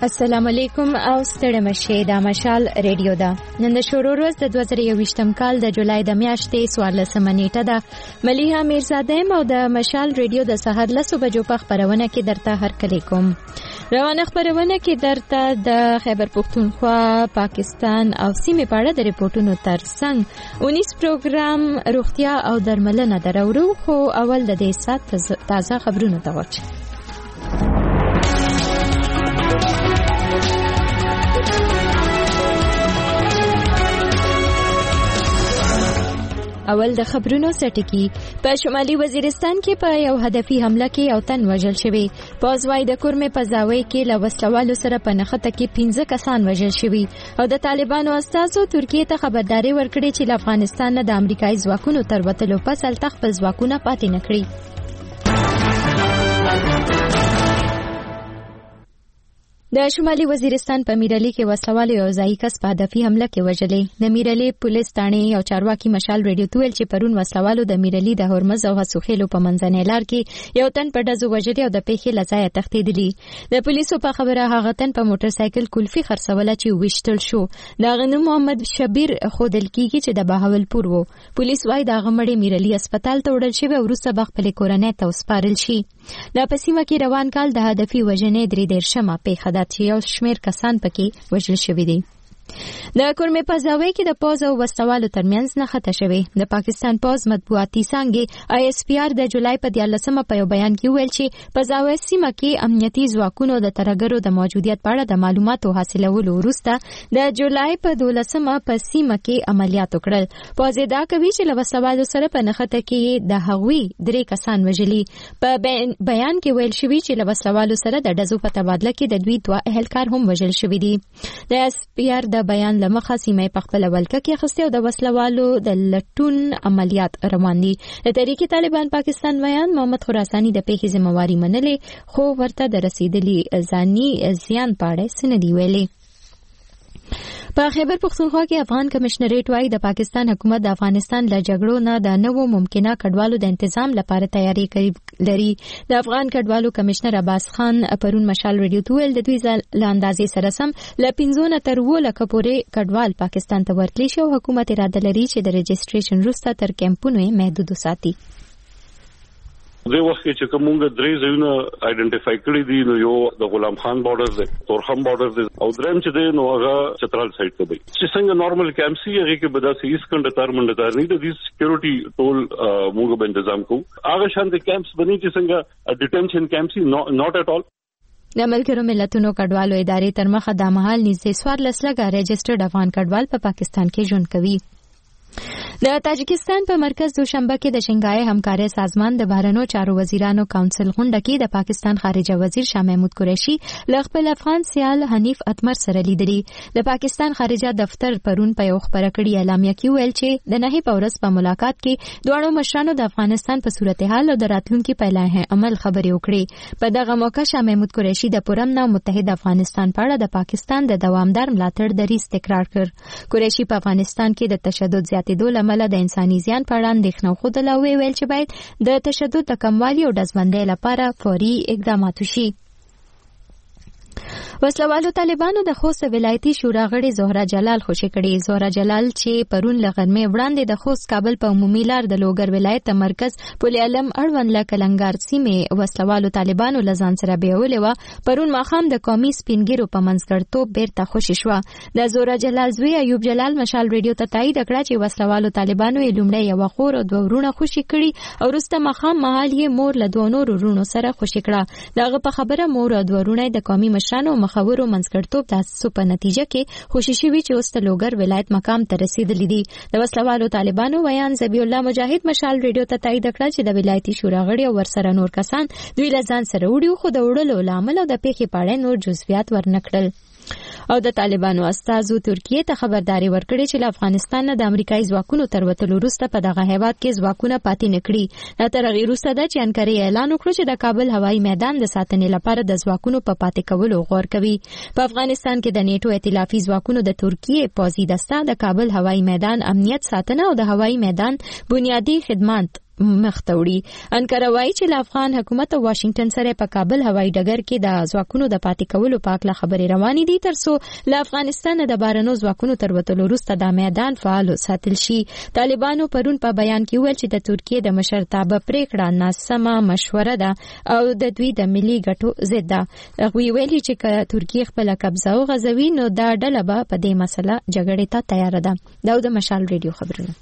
السلام علیکم او ستړي مشه د مشال ریډیو دا نن د شروع ورځ د 2023م کال د جولای د میاشتې 14 نیټه ده ملیحه میرزاده او د مشال ریډیو د سحر 10 بجو په خبرونه کې درته هرکلی کوم. روانه خبرونه کې درته د خیبر پختونخوا، پاکستان او سیمې په اړه د ریپورتونو ترڅنګ 19 پروګرام روغتیا او درملنه درورو، خو اول د دې سات تازه خبرونه ته ورچ. اول د خبرونو سټکی. په شمالي وزیرستان کې په یو هدفي حمله کې یو تن وژل شوی. پوزوای د کورمه پزاوي کې له وسلوالو سره په نخته کې 15 کسان وژل شوی او د طالبانو استازو ترکیه ته خبرداري ورکړې چې له افغانستان نه د امریکایي ځواکونو تر وتلو پس التخ خپل ځواکونه پاتې نکړي. د شمالي وزیرستان په میرالي کې وسلوالو یو ځای کس په هدفي حمله کې وژلې. د میرالي پولیس تانې او چارواکي مشال ریډیو تویل چې پرون وسلوالو د میرالي د هرمز او حسوخیلو په منځنۍ لار کې یو تن په ډزو وژلې او د پیښې لځای تښتېدلی. د پولیسو په خبره هغه تن په موټر سایکل کلفي خرڅوله چې وشتل شو. دا غنو محمد شبیر خودل کیږي چې د بهاولپور وو. پولیس وايي دا غمړې میرالي هسپتال ته وړل شوی او وروسته به خپل کورنۍ ته وسپارل شي. د پسیمه کې روان کال د هدفي وژنې 3 پیښه ده چې یو شمیر کسان پکې وژل شوي دي. د کورمه پزاوي کې د پوز او وسوالو ترمنځ نه خطه شوی. د پاکستان پوز مطبوعاتي څنګه ISPR د جولای په 13مه په یو بیان کې ویل چې پزاوي سیمه کې امنیتي ځواکونو د ترګرو د موجودیت په اړه د معلوماتو حاصلولو وروسته د جولای په 12مه په سیمه کې عملیات وکړل. پوز دا کوي چې له وسوالو سره په نخته کې د هغوی 3 کسان وژلي. په بیان کې ویل شوی چې له وسوالو سره د ډزو په تبادله کې د دوی 2 اهلکار هم وژل شوي دي. د ISPR د بیان لمخه سیمه په خپل ولکه کې اخیسته او د وسلوالو د لټون عملیات روان دي. د تحریک طالبان پاکستان بیان محمد خراسانی د پیښې ذمہواری منلې، خو ورته د رسیدلی ځاني زیان پاړه سندي ویلي. په خیبر پختونخوا کې افغان کمشنریټ وايي د پاکستان حکومت د افغانستان له جګړو نه د نوو ممکنه کډوالو د تنظیم لپاره تیاری کوي لري. د افغان کډوالو کمشنر عباس خان پرون مشال ریډیو تویل د دوی لاندازې سره سم ل 15 تر 20 لک پورې کډوال پاکستان ته ورتلی شي او حکومت اراده لري چې د رجسټریشن وروسته تر کیمپونو محدود وساتي. د وخت چې کومه 3 ځایونه آیډنټیفای کړی دي، نو یو د غلام خان بارډر دی، تورخم بارډر دی او دریم چې دی نو هغه چترال سایډ ته دی. چې څنګه نارمل کیمپ سي هغه کې بدا سي اس کنده تر منډه تر نه د سکیورټي ټول موږ به تنظیم کوو. هغه شان د کیمپس بني چې څنګه ډیټنشن کیمپ سي ناٹ اټ اول. د ملګرو ملتونو کډوالو ادارې تر مخه د مهال نږدې 14 لکه رجسټرډ افغان کډوال په پاکستان کې ژوند کوي. د تاجکستان په مرکز دوشنبه کې د شنګهای همکارۍ سازمان د بهرنیو چارو وزیرانو کونسل غونډه کې د پاکستان خارجه وزیر شاه محمود قریشي له خپل افغان سیال حنیف اتمر سره لیدلي. د پاکستان خارجه دفتر پرون په یو خبره کړي اعلامیه کې ویل چې د نهي پورس په ملاقات کې دوه مشرانو د افغانستان په صورتحال او د راتلونکي په لایحه عمل خبرې وکړي. په دغه موقع شاه محمود قریشي د پرمنه متحد افغانستان په اړه د پاکستان د دوامدار ملاتړ دریځ تکرار کړ. قریشي په افغانستان کې د تشدد زیاتېدو لامل د انساني زیان په اړه اندېښنه خوده ویل چې باید د تشدد د کموالي او ډزبندۍ لپاره فوري اقدامات وشي. وسلوالو طالبانو د خوست ولایتي شورا غړي زهرا جلال خوشی کړي. زهرا جلال چې پرون لغرمه وړاندې د خوست کابل په عمومي لار د لوګر ولایت مرکز پل علم اړوند لکلنګار سیمه وسلوالو طالبانو لزان سره بیولې و. پرون ماخام د قومي سپینګیرو په منځګړتوب بیرته خوشی شو. د زهرا جلال زوی ایوب جلال مشال ریډیو ته تایید کړ چې وسلوالو طالبانو یې لومړی یو خور او 2 ورونه خوشی کړي او وروسته ماخام مهال یې مور له 2 نور ورونو سره خوشی کړه. دغه په خبره مور او 2 ورونه د قومي مشرانو مخاورو منځګړتوب تاسو په نتیجه کې خوشی وی چې اوس د لوګر ولایت مقام ته رسیدلی دي. د وسلوالو طالبانو بیان زبی الله مجاهد مشال ریډیو ته تایید کړ چې د ولایتي شورا غړي او ورسره نور کسان دوی لزان سره وړي خو د وړلو لامل او د پیښې په اړه نور جزئیات ورنکړل. او د طالبانو استازو ترکیه ته خبرداري ورکړي چې له افغانستان نه د امریکایي ځواکونو تر وتلو وروسته په دغه هیواد کې ځواکونه پاتې نکړي. دا تر هغې وروسته ده چې انکارې اعلان وکړو چې د کابل هوایي میدان د ساتنې لپاره د ځواکونو په پاتې کولو غور کوي. په افغانستان کې د نیټو ائتلافي ځواکونو د ترکیه پوځي دسته د کابل هوایي میدان امنیت ساتنه او د هوایي میدان بنیادی خدمات مخ ته وړي. انکره وایي چې له افغان حکومت او واشنگټن سره په کابل هوایي ډګر کې د ځواکونو د پاتې کولو په اړه خبرې روانې دي ترڅو له افغانستان د بهرنیو ځواکونو تر وتلو وروسته د میدان فعال وساتل شي. طالبانو پرون په بیان کې ویل چې د ترکیې د مشرتابه پریکړه ناسمه مشوره ده او د دوی د ملي ګټو ضد ده. هغوی ویلي چې که ترکیې خپل قبضه وغځوي نو دا ډله به په دې مسله جګړې ته تیار ده. دا د مشال ریډیو خبرونه.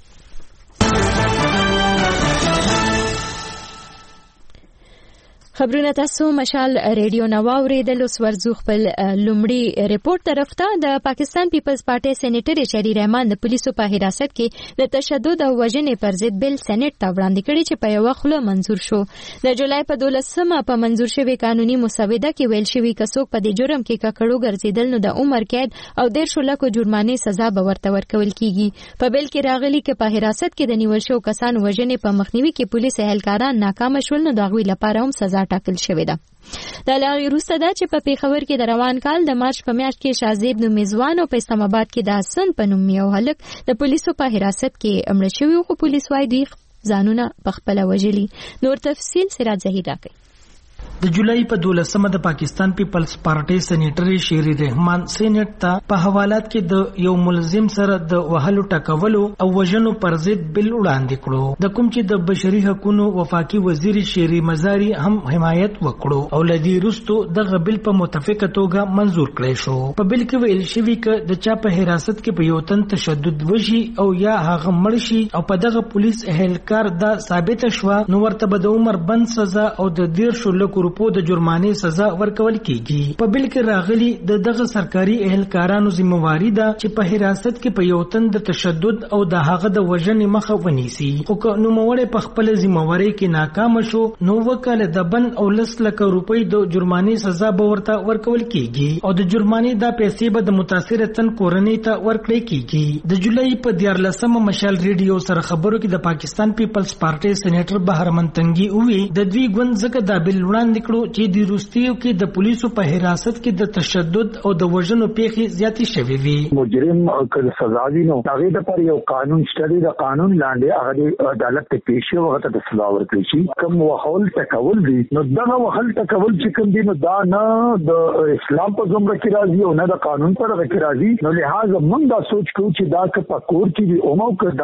خبرونه تاسو مشال ریډیو نو اوریدل. اوس ورځو خپل لومړی ریپورت طرف ته. د پاکستان پیپلز پارټي سېنیټر شهری رحمان د پولیسو په حراست کې د تشدد او وژنې پر ضد بل سېنات ته وړاندې کړي چې په یو خله منزور شو. د جولای په 12مه په منزور شوی قانوني مسوده کې ویل شوی چې څوک په دې جرم کې ککړو ګرځیدل نو د عمر قید او 1.5 لک جرمانه سزا به ورته ورکول کیږي. په بل کې راغلي چې په حراست کې د نیول شو کسانو وژنې په مخنیوي کې پولیس اهلکاران ناکام شول نو د هغوی لپاره هم سزا ټاکل شوې ده. د لاغي روسته ده چې په پیښور کې د روان کال د مارچ په میاشت کې شازیب نو میزوان او په اسلام آباد کې د حسن په نوم یو هلک د پولیسو په حراست کې مړ شوی خو پولیس وايي دوی ځانونه په خپل وژلي. نور تفصیل سراج زهیر راکړي. د جولای په 12مه د پاکستان پیپلز پارټي سېنیټر شهری رحمان سېنات ته په حوالات کې د یو ملزم سره د وهلو ټکولو او وژنو پر ضد بل وړاندې کړو. د کوم چې د بشري حقوقو وفاقي وزیر شهری مزاری هم حمایت وکړو او لدی رستو د بل په متفقه توګه منزور کړی شو. په بل کې ویل شوی ک د چا په حراست کې په یو تن تشدد وشي او یا هغه مړ شي او په دغه پولیس اهلکار دا ثابت شوه نو ورته به د عمر بند سزا او د 1.5 لک په د جرمانه سزا ورکول کیږي. په بل کې راغلي دغه سرکاري اهلکارانو ذمہواری ده چې په حراست کې په یو تن د تشدد او د هغه د وژنې مخه ونیسي. خو که نوموړی په خپل ذمہواری کې ناکام شو نو وکاله د بند او 10 لک روپۍ د جرمانه سزا به ورته ورکول کیږي او د جرمانه د پیسې به د متاثر تن کورنۍ ته ورکړي کیږي. د جولای په 14مه مشال ریډیو سره خبرو کې د پاکستان پیپلز پارټي سېنیټر بهرمن تنگي وی د دوی ګوند زکه د بل وړاندې چې د روسیو کې د پولیسو په حراست کې د تشدد او د وژنو پیښې زیاتې شوې وي. مجرم کله سزا ویني هغه د پر یو قانون شته د قانون لاندې هغه عدالت ته پیښ شي هغه ته سزا ورکړي شي. کوم وحول تکول دي نو دغه وحول تکول چې کوم دي نو دا نه د اسلام په زمره کې راځي او نه د قانون په اړه کې راځي. نو لہذا موږ دا سوچ کوو چې دا که په کور کې وي او نو که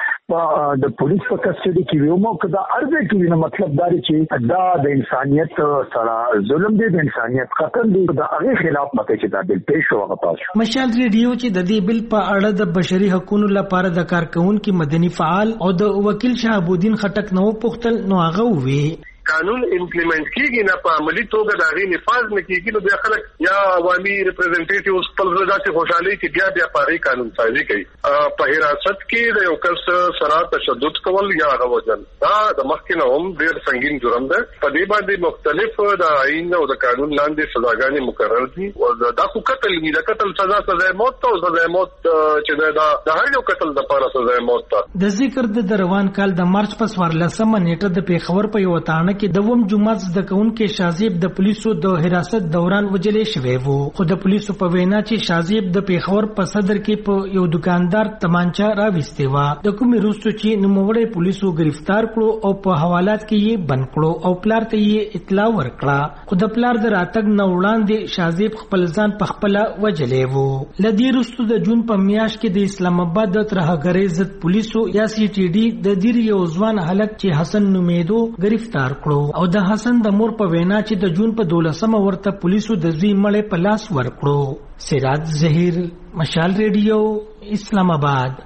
دا د پولیس په کسټډي کې وي او نو که دا ارزه کې وي نو مطلب دا چې دا د انسانيت سره ظلم دی، د انسانيت قتل دی. دا هغه خلاف مته چې دا بل پیښ شو پاس. مشال ریډیو چې د دې بل په اړه د بشري حقوقو لپاره د کارکونکو مدني فعال او د وکیل شهابالدین خټک نو پختل نو هغه وی قانون امپلیمنٹ کیږي نه په عملی توګه دا غي نفاذ نه کیږي نو بیا خلک یا عوامي ریپرزنټیټیوز خپل ځای خوشحالي کې بیا پاري قانون سازي کوي. په حراست کې د یو کس سره تشدد کول یا غوجل دا د مخکنه هم ډېر سنگین جرم ده. په دې باندې مختلف د آئین او د قانون لاندې سزاګانې مقرر دي او دا خو قتل وی د قتل سزا موت او سزا موت چې دا د هر یو قتل د لپاره سزا موت ده. د ذکر د روان کال د مارچ په 14مه نیټه د پیښور په یو تاڼه کې دوم جمعه د کونکو شازیب د پولیسو د حراست دوران وجلې شوی وو. خو د پولیسو په وینا چې شازیب د پیښور په صدر کې په یو دکاندار تمانچا راوستي و. د کومې روستو چې نوموړی پولیسو گرفتار کړو او په حوالات کې یې بند کړو او پلار ته یې اطلاع ورکړه. خو د پلار د راتګ نه وړاندې شازیب خپل ځان په خپل وجلې وو. لدی روستو د جون په میاشت کې د اسلام آباد د ترهګرۍ ضد پولیسو یا سی ټي ډي د دیر یو ځوان هلک چې حسن نومیدو گرفتار کړو او د حسن د مور په وینا چې د جون په 12مه ورته پولیسو د زوی مړې په لاس ورکړو. سراج زهیر مشال ریډیو اسلام آباد.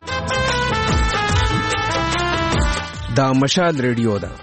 دا مشال ریډیو ده.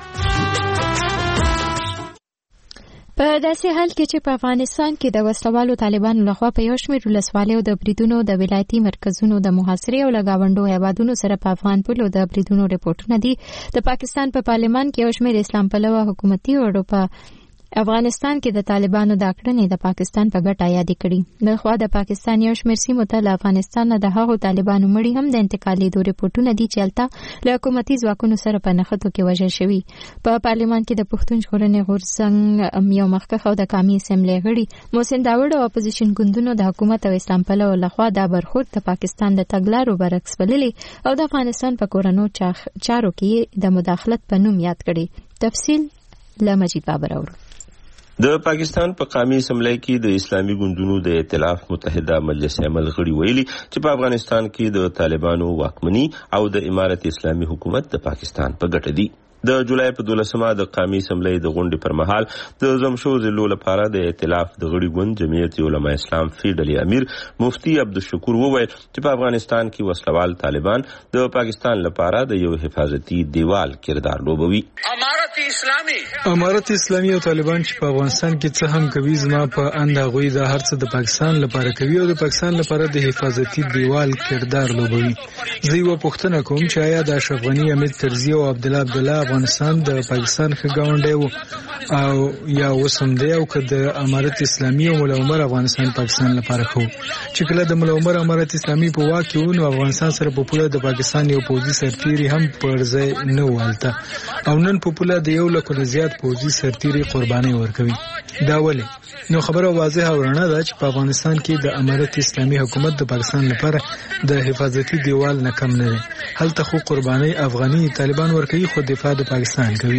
په داسې حال کې چې په افغانستان کې د وسلوالو طالبانو لخوا په یو شمېر ولسوالیو د بریدونو د ولایتي مرکزونو د محاصرې او لګاونډو هیوادونو سره په افغان پولو د بریدونو ریپورتونه دي. د پاکستان په پارلمان کې یو شمېر اسلام پلوه حکومتي وړو په افغانستان کې د طالبانو د کړنې د پاکستان په ګټه یاد کړي. د خوا د پاکستان یو شمېر سیمو ته له افغانستان نه د هغو طالبانو مړي هم د انتقالېدو رپورټونه دي چې هلته له حکومتي ځواکونو سره په نښتو کې وژل شوي. په پارلمان کې د پښتون ژغورنې غورځنګ یو مخکښ او د قومي اسمبلۍ غړي محسن داوړ او اپوزیشن ګوندونو د حکومت او اسلام پلوو لخوا دا برخورد د پاکستان د تګلارو برعکس بللي او د افغانستان په کورنو چارو کې د مداخلت په نوم یاد کړي. تفصیل له مجید بابر اورو. د پاکستان په قومي اسمبلی کې د اسلامي ګوندونو د ائتلاف متحده مجلس عمل غړي ویلي چې په افغانستان کې د طالبانو واکمني او د امارت اسلامي حکومت د پاکستان په ګټه دي. د جولای په 12مه د قومي اسمبلی د غونډې پر مهال د زمشو ضلعو لپاره د ائتلاف د غړي ګوند جمعیت علماء اسلام فیډل امیر مفتی عبدالشکور وویل چې په افغانستان کې وسلوال طالبان د پاکستان لپاره د یو حفاظتي دیوال کردار لوبوي. امارت اسلامي او طالبان چې په افغانستان کې څه هم کوي زما په اند غوي د هر څه د پاکستان لپاره کوي او د پاکستان لپاره د حفاظتي دیوال کردار لوبوي. زه یو پوښتنه کوم چې آیا د اشرف غنی حمید طرزي او عبدالله افغانستان د پاکستان ښه ګاونډی او یا وسم دی او که د امارت اسلامي او مولا عمر افغانستان پاکستان لپاره خو چې کله د مولا عمر امارت اسلامي په واک کې ونه افغانستان سره په پوله د پاکستان یو پوځي سرتیری هم پر ځای نه والته او نن په پوله د 100 زیات پوځي سرتیری قرباني ورکوي. دا ولې نو خبره واضحه ورنه ده چې په افغانستان کې د امارت اسلامي حکومت د پاکستان لپاره د حفاظتي دیوال نه کم نه دی. هلته خو قرباني افغاني طالبان ورکوي خو دفاع د پاکستان کوي.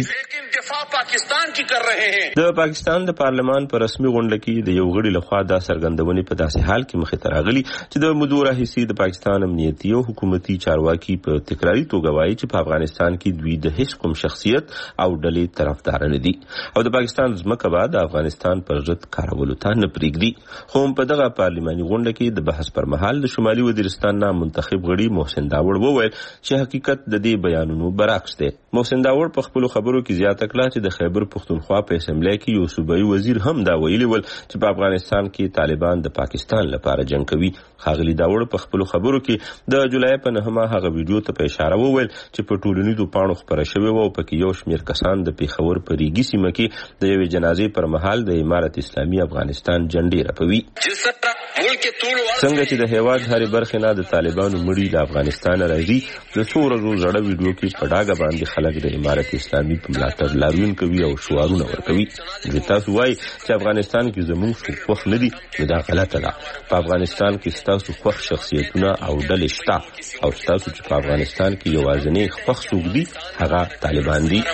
د پاکستان د پارلمان پر رسمي غونډه کې د یو غړي لخوا دا څرګندونې په داسې حال کې مخې ته راغلي چې د مدور راهیسي د پاکستان امنیتي او حکومتي چارواکي په تکراري توګه وایي چې په افغانستان کې دوی د هیڅ کوم شخصیت او ډلې طرفدار نه دي او د پاکستان ځمکه به د افغانستان پر ضد کارولو ته نه پرېږدي. خو په دغه پارلماني غونډه کې د بحث پر مهال د شمالي وزیرستان نه منتخب غړي محسن داوړ وویل چې حقیقت د دې بیانونو برعکس دی. محسن داوړ په خپل خبرو کې زیاته کړه چې د خیبر پختونخوا په اسمبلی کې یو صوبایي وزیر هم دا ویلي ول چې په افغانستان کې طالبان د پاکستان لپاره جنگ کوي. ښاغلي داوړ په خپل خبرو کې د جولای په 9مه هغه ویډیو ته په اشاره وویل چې په ټولنیزو پاڼو خبره شوې و او پکې یو شمېر کسان د پیښور په ریګي سیمه کې د یوې جنازې پر مهال د امارت اسلامي افغانستان جنډې رپوي. څنګه چې د هیواد هرې برخې نه د طالبانو مړي د افغانستان راځي د څو ورځو زړه ویډیو کې په ډاګه باندې خلک د امارت اسلامي په ملاتړ لاریون کوي او شعارونه ورکوي. تاسو وایي چې افغانستان کې زموږ خوښ نه دي نو دا غلطه ده. په افغانستان کې ستاسو خوښ شخصیتونه او ډلې شته او ستاسو چې په افغانستان کې یوازینی خوښ څوک دي هغه طالبان دي.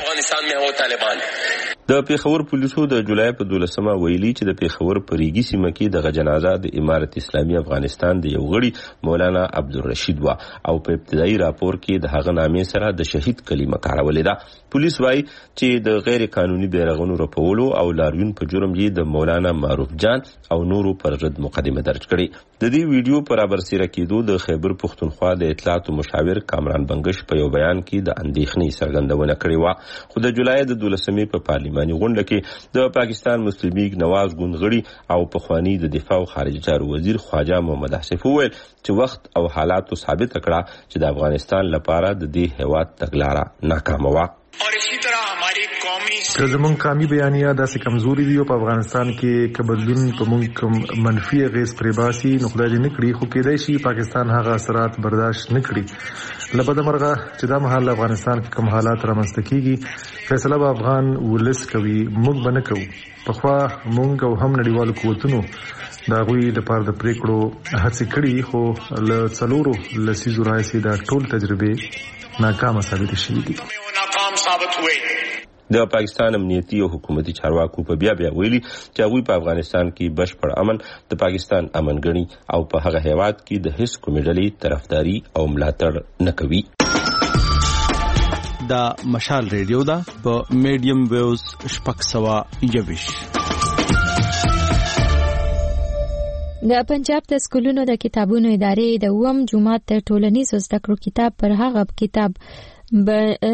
د پیښور پولیسو د جولای په 12مه ویلي چې د پیښور په ریګي سیمه کې د جنازه د امارت اسلامي افغانستان د یو غړي مولانا عبدالرشید و او په ابتدایي راپور کې د هغه نامې سره د شهید کلمه کارولې ده. پولیس وایي چې د غیر قانوني بیرغونو رپولو او لاریون په جرم یې د مولانا معروف جان او نورو پر ضد مقدمه درج کړې. د دې ویډیو پر برسېره کېدو د خیبر پختونخوا د اطلاعات مشاور کامران بنگش په یو بیان کې د اندېښنې څرګندونه کړې و. خو د جولای د 12مې په پارلماني غونډه کې د پاکستان مسلم لیگ نواز ګوند غړي او پخوانی د دفاع او خارجه چارو وزیر خواجه محمد آصف وویل چې وخت او حالاتو ثابت کړه چې د افغانستان لپاره د دې هیواد تګلاره ناکامه وه. که زمونږ قومي بیانیه داسې کمزوري وي او په افغانستان کې که بدلون په مونږ کوم منفي اغېز پرې باسي نو خدای دې نه کړي خو کېدای شي پاکستان هغه اثرات برداشت نه کړي. له بده مرغه چې دا مهال افغانستان کې کوم حالات رامنځته کېږي فیصله به افغان ولس کوي، موږ به نه کوو. پخوا موږ او هم نړیوالو قوتونو د هغوی لپاره د پرېکړو هڅې کړي خو له څلورو لسیزو راهیسې دا ټول تجربې ناکامه ثابتې شوي دي. د پاکستان امنیتي او حکومتي چارواکو په بیا ویلي چې هغوی په افغانستان کې بشپړ امن د پاکستان امن ګڼي او په هغه هیواد کې د هیڅ کومې ډلې طرفداري او ملاتړ نه کوي. دا مشال ریډیو ده په میډیم ویوز 621. د پنجاب د سکولونو د کتابونو ادارې د 9م جمعات ټولنیزو زده کړو کتاب پر هغه کتاب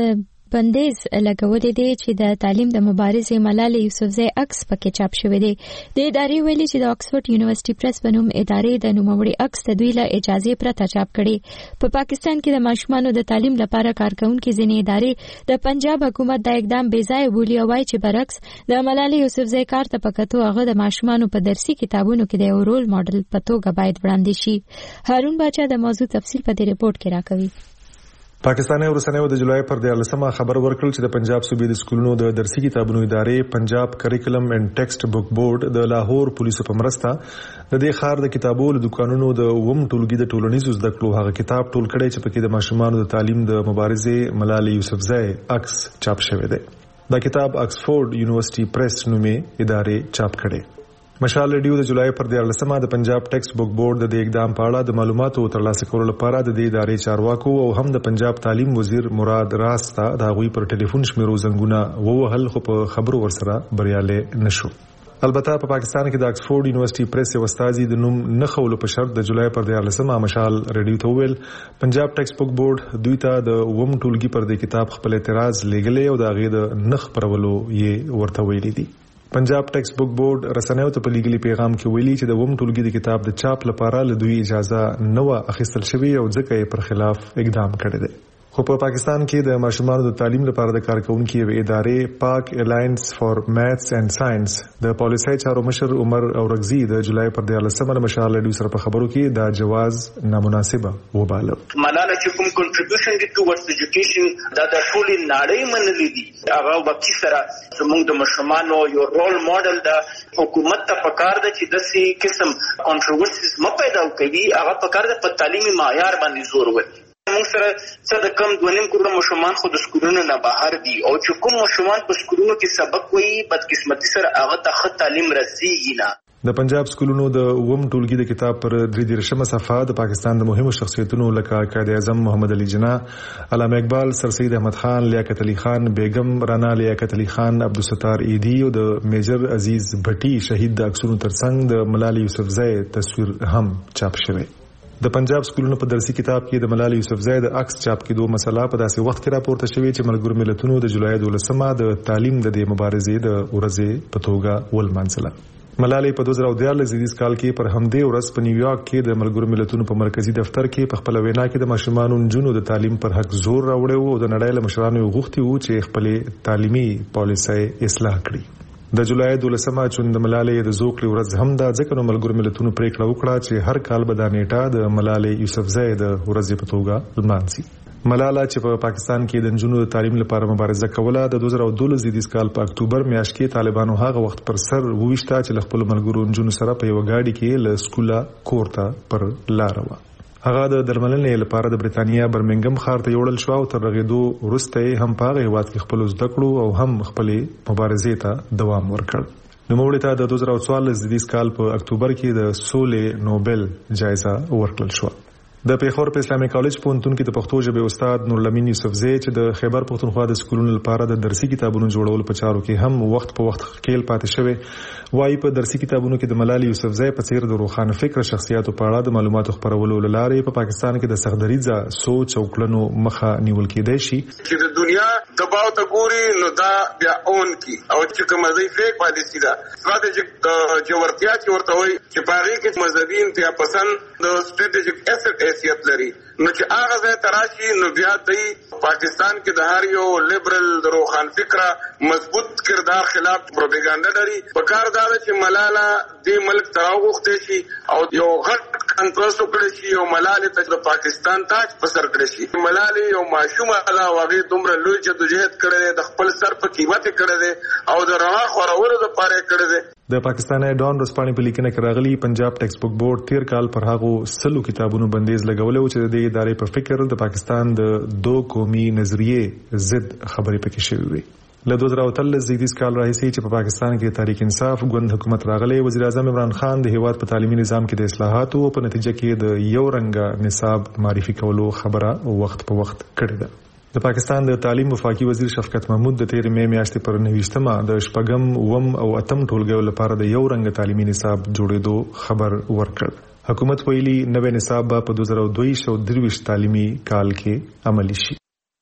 بندیز لګولې دی چې د تعلیم د مبارزې ملالۍ یوسفزۍ عکس پکې چاپ شوی دی. د ادارې ویلي چې د آکسفورد یونیورسيټي پریس په نوم ادارې د نوموړي عکس د دوی له اجازه پرته چاپ کړي. په پاکستان کې د ماشومانو د تعلیم لپاره کارکونکو ځینې ادارې د پنجاب حکومت د اقدام بې ځای بولي او وايي چې برعکس د ملالۍ یوسفزۍ کار ته پکاتو هغه د ماشومانو په درسي کتابونو کې د یو رول ماډل په توګه باید وړاندې شي. هارون باچا د موضوع تفصیل په دې ریپورت کې راکوي. پاکستاني ورسنیو د جولای پر 14 خبر ورکړل چې د پنجاب صوبې د سکولونو د درسي کتابونو ادارې پنجاب کریکولم اینڈ ټیکسټ بک بورډ د لاهور پولیسو په مرسته د دې ښار د کتابونو د دکانونو د ټولګي د ټولنیزو زده کړو هغه کتاب ټول کړي چې پکې د ماشومانو د تعلیم د مبارزې ملالۍ یوسفزۍ عکس چاپ شوی دی. دا کتاب آکسفورد یونیورسيټي پریس نومې ادارې چاپ کړي. مشال ریډیو د جولای پر 14 د پنجاب ټیکسټ بک بورډ د اقدام په اړه د معلوماتو ترلاسه کولو لپاره د دې ادارې چارواکو او هم د پنجاب تعلیم وزیر مراد راستا د غوي پر ټلیفون شمیرو زنګونه ووهل خو په خبرو ورسره بریاله نشو. البته په پاکستان کې د آکسفورد یونیورسيټي پریس یو استاذي د نوم نخولو په شرط د جولای پر 14 مشال ریډیو ته ویل پنجاب ټیکسټ بک بورډ دوی ته د ټولګي پر د کتاب خپل اعتراض لګلې او د غي د نخ پرولو یې ورته ویلي دي. پنجاب ټیکسټ بک بورډ رسنیو ته په لیګلي پیغام کې ویلي چې د ټولګي د کتاب د چاپ لپاره له دوی اجازه نه و اخیستل شوی او ځکه یې پر خلاف اقدام کړی دی. خو په پاکستان کې د ماشومانو د تعلیم لپاره د کارکونکو یو ادارې پاک الاینس فار میثس اینڈ ساينس د پالیسي چارو مشر عمر اورغزي د جولای پر 14 مشال ډیو سره په خبرو کې دا جواز نامناسبه وباله. ملاله چې کوم کنټریبیوشن دي ټوورډز ایجوکیشن دا د ټول نړۍ منلې دي هغه وکي سره زموږ د ماشومانو یو رول ماډل د حکومت ته پکار ده چې د سي قسم کنټروورسیز م پیدا کوي هغه پکار ده په تعلیمي معیار باندې زور ورکړي. موږ سره څه د کم 2.5 کروڑ ماشومان خو د سکولونو نه بهر دي او چې کوم ماشومان په سکولونو کې سبق وایي بدقسمتي سره هغه ته ښه تعلیم رسیږي نه. د پنجاب سکولونو د ټولګي د کتاب پر 33 صفحه د پاکستان د مهمو شخصیتونو لکه قائد اعظم محمد علي جناح، علامه اقبال، سر سید احمد خان، لیاقت علي خان بیگم، رانا لیاقت علي خان، عبدالستار ایدی او د میجر عزیز بھټي شهید د عکسونو ترڅنګ د ملالۍ یوسفزۍ تصویر هم چاپ شوی. د پنجاب سکولونو په درسي کتاب کې د ملالۍ یوسفزۍ د عکس چاپ کېدو مسله په داسې وخت کې راپورته شوې چې ملګرو ملتونو د جولای 12 د تعلیم د مبارزې د ورځې په توګه ولمانځله. ملالۍ په 2014 زیږدیز کال کې پر همدې ورځ په نیویارک کې د ملګرو ملتونو په مرکزی دفتر کې په خپل وینا کې د ماشومانو نجونو د تعلیم پر حق زور راوړی او د نړۍ له مشرانو غوښتي وو چې خپل تعلیمي پالیسۍ اصلاح کړي. د جولای 12 چون د ملالۍ د زوکړې ورځ هم دا ځکه نو ملګرو ملتونو پریکړه وکړه چې هر کال به دا نیټه د ملالۍ یوسفزۍ د ورځې په توګه لمانځي. ملاله چې په پاکستان کې د نجونو د تعلیم لپاره مبارزه کوله د 2012 زیږدیز کال په اکتوبر میاشت کې طالبانو هغه وخت پر سر وويشته چې خپل ملګرو نجونو سره په یو گاډي کې له سکولا کورته پر لار و. هغه د درملنې لپاره د بریتانیا برمنګم ښار ته یوړل شو او تر رغېدو وروسته هم په هغه هیواد کې خپل زده کړو او هم خپل مبارزې ته دوام ورکړ. نوموړي ته د 2014 زیږدیز کال په اکتوبر کې د سولې نوبل جایزه ورکړل شو. د پیښور په اسلامي کالج پونتون کې د پښتو ژبې استاد نورلمین یوسفزۍ چې د خیبر پښتونخوا د سکولونو لپاره د درسي کتابونو جوړولو په چارو کې هم وخت په وخت خېل پاتې شوی وایي په درسي کتابونو کې د ملالۍ یوسفزۍ په څیر د روښانه فکر شخصیتو په اړه د معلوماتو خپرولو لارې په پاکستان کې د سختدریځه سوچ او کړنو مخه نیول کېدای شي چې د دنیا دباو ته ګوري نو دا بیا اون کی او چې کوم ځای فیک پالیسی دا ستراتیژیک جوړتیا چې ورته وایي چې پاره کې مذهبي انتها پسند د ستراتیژیک اسټ حیثیت لري نو چې هغه ځای تراشي نو بیا د پاکستان کې د هر یو لیبرل د روخان فکره مضبوط کردار خلاف پروپاګاندا لري په کار دا چې ملاله د ملک تراوغته شي او یو غټ کنټرول وکړي شي او ملاله ته د پاکستان تاج په سر کړی شي. ملاله یو معشومه دا واغې دومره لوی جدوجہد کړي د خپل سر په قیمت کړي او د رڼا خورولو لپاره کړي. د پاکستاني ډان رسپاني په لیکنه کې راغلي پنجاب ټیکسټ بک بورډ تیر کال پر هغه سلو کتابونو بندیز لګولې چې د ادارې په فکر د پاکستان د دوه قومي نظریه ضد خبرې پکې شوې وي. له 2013 زیږدیز کال راهیسې چې په پاکستان کې تحریک انصاف ګوند حکومت راغلی وزیر اعظم عمران خان د هیواد په تعلیمي نظام کې د اصلاحاتو په نتیجه کې د یو رنګه نصاب معرفي کولو خبره وخت په وخت کړې ده. د پاکستان د تعلیم وفاقي وزیر شفقت محمود د 13 مې میاشتې پر 29مه د شپږم وم او اتم ټولګیو لپاره د یو رنګه تعلیمي نصاب جوړېدو خبر ورکړ. حکومت ویلي نوې نصاب په 2023 تعلیمي کال کې عملي شي.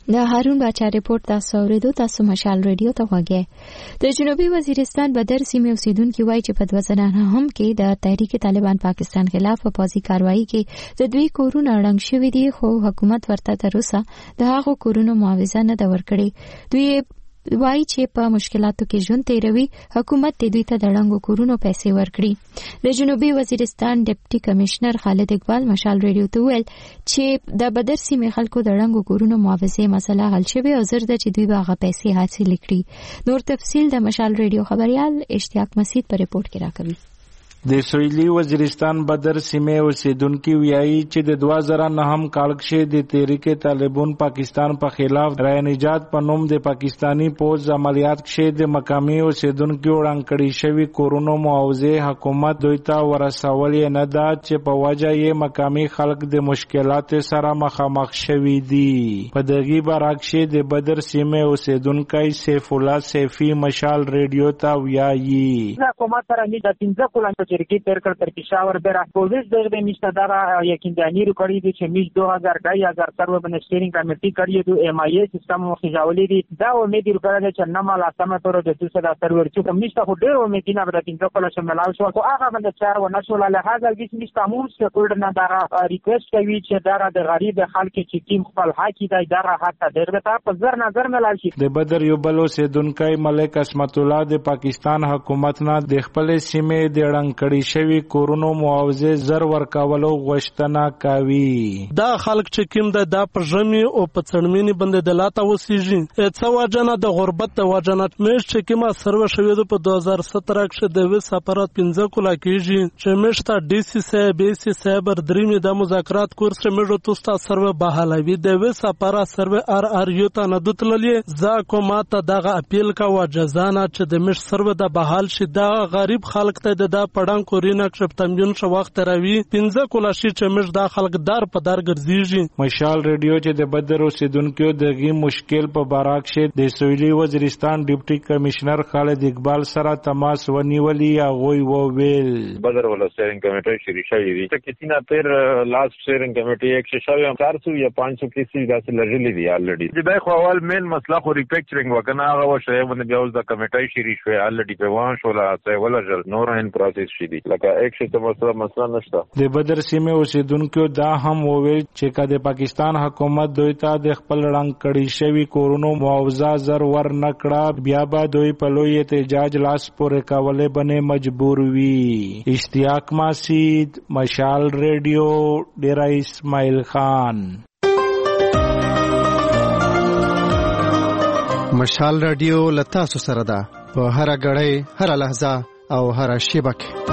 د هارون باچا ریپورت تاسو اوریدو. تاسو مشال ریډیو ته وګورئ. د جنوبي وزیرستان بدر سیمې اوسیدونکو وایي چې په 2009 کې د تحریک طالبان پاکستان خلاف په پوځي کاروایی کې د دوی کورونه ړنګ شوي دي، خو حکومت ورته تر اوسه د هغو کورونو معاوضه نه ده ورکړې. دوی وایي چې په مشکلاتو کې ژوند تیروي، حکومت دې دوی ته د ړنګو کورونو پیسې ورکړي. د جنوبي وزیرستان ډیپټي کمشنر خالد اقبال مشال ریډیو ته ویل چې د بدر سیمې خلکو د ړنګو کورونو معاوضه مسله حل شوې او زر ده چې دوی به هغه پیسې حاصل کړي. نور تفصیل د مشال ریډیو خبريال اشتیاق مسعود په ریپورت کې راکوي. د سویلي وزیرستان بدر سیمې اوسیدونکو ویایي چې د 2009 کال کې د تحریک طالبان پاکستان په خلاف رای نجات په نوم د پاکستانی پوز عملیات کې د مقامی اوسیدونکو وړاندې کړي شوی کورونو معاوضه حکومت دوی ته ورسولې نه ده چې په وجه یې مقامی خلک د مشکلاتو سره مخامخ شوي دي. په دغه برعکس د بدر سیمې اوسیدونکو سیف الله سیفی مشال ریډیو ته ویایي حکومت سره نه د 15 کلن شرکت ترکل تر پیشاور برا پولیس دغه میشته دارا یقیندانی رو کړی دي چې میش 2000 سرور بنشترینګ کمیټي کړی دی ایم آی ای سیستم مو خجاولې دي دا امید لري چې نه مال اسمه تر د 200 سرور چې کوم نشته خو ډیر امید نه بده تینځه کله شملاو شو او هغه باندې چار و نشو له هغه د میش تموم څه کول نه دارا ریکوست کوي چې دارا د غریب خلک چې ټیم خپل حق دی دارا حتی دغه ته په زر نظر ملال شي. د بدر یو بل اوسیدونکو ملک اسمت الله د پاکستان حکومت نه د خپل سیمې د ړنګ کړي شوی کورونو معاوضه زر ورکولو غوښتنه کوي. دا خلک چې کوم د پرژمي او په څړمینی باندې د لاته وسیږي څه وجنه د غربت د وجنه مش چې کومه سرو شوی په 2017 کې د وس اپرات 15 کولا کېږي چې مشته ډي سي سي بي سي سایبر درېمه د مذاکرات کورس مېړو توستا سرو بحالوي د وس اپرات سرو ار ار یو ته نه دتللې ځا کومه دغه اپیل کا وجزانه چې د مش سرو د بحال شي دا غریب خلک ته د پړنګ کورینه کښ تمجن شو وخت راوي 15 کولا شي چې مش دا خلک دار په دار ګرځيږي. مشال ریډیو چې د بدر اوسیدونکو دغه مشکل په باره کې د سویلي وزیرستان ډیپټي کمشنر خالد اقبال سره تماس ونیولي هغه وویل بدر ولا سیرینګ کمیټه شری شوی دي چې کتنا تیر لاست سیرینګ کمیټه 100 یا 500 کیسې داسې لږلې دي الریډي د خو اول مین مسله خو ریپیکچرینګ وکنه هغه وشي باندې بیا اوس د کمیټه شری شوی الریډي په وان شو لا څه ولا جل نور ان پروسس شي دي لکه مسله نشته. د بدر سیمې اوسیدونکو دا هم وویل چې کله پاکستان حکومت دوی ته د خپل رنګ کړي شوی کورونو معاوضه زر ور نکړه بیا به دوی په لوی احتجاج لاس پورې کولې باندې مجبور وي. اشتیاق مسعود مشال ریډیو ډیرا اسماعیل خان. مشال ریډیو لتا سره ده په هر غړې هر لحظه او هر شیبه.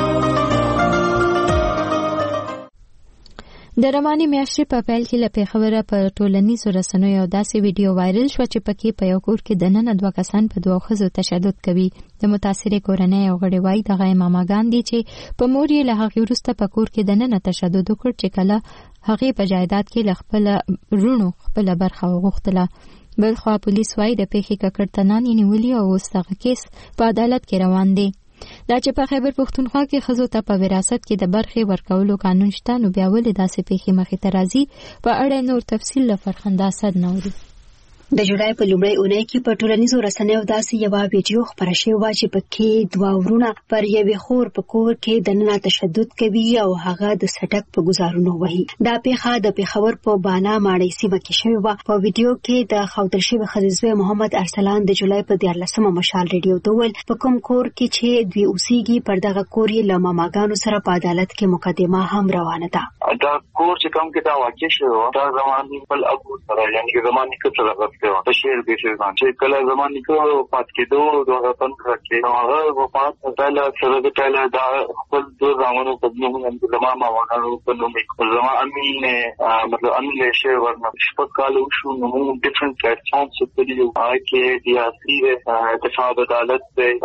د رمانې میاشتې په پیل کې له پیښوره په ټولنیزو رسنیو یو داسې ویډیو وایرل شو چې پکې په یو کور کې دننه 2 کسان په 2 ښځو تشدد کوي. د متاثرې کورنۍ یو غړی وایي دغه ماماګان دي چې په مور یې له هغې وروسته په کور کې دننه تشدد وکړ چې کله هغې په جایداد کې له خپل رونو خپله برخه وغوښتله. بلخوا پولیس وایي د پیښې ککړتنان یې نیولي او اوس دغه کیس په عدالت کې روان دی. دا چې په خیبر پښتونخوا کې ښځو ته په وراثت کې د برخې ورکولو قانون شته نو بیا ولې داسې پیښې مخې ته راځي په اړه نور تفصیل له فرخنده اسد نوري. د جولای په لومړۍ اونۍ کې په ټولنیزو رسنیو داسې یو ویډیو خپره شوې وه چې پکې 2 ورونه پر یوې خور په کور کې دننه تشدد کوي او هغه د سټک په گزارونو وهي. دا پیښه د پیښور په بانا ماړی سیمه کې شوې وه. په ویډیو کې د خاوتل شوي ښځې زوی محمد ارسلان د جولای په 14مه مشال ریډیو ته وویل په کوم کور کې چې دوی اوسېږي پر دغه کور یې له ماماګانو سره په عدالت کې مقدمه هم روانه ده. دا کور چې کوم کې دا واقع شوی دا زماني خپل ابو سره یعنی زماني کې سره په شهر کې شوی چې کله زماني کې پات کېدو دوه پنځه کې هغه په پات تعالی سره د تعالی دا خپل دوه زمانو په نوم باندې زمما وغاړو په نوم کې زما امین مطلب امین شي ورنه شپږ کال شو نو ډیفرنٹ پلیټفارمز په دې کې د اصلي اتفاق عدالت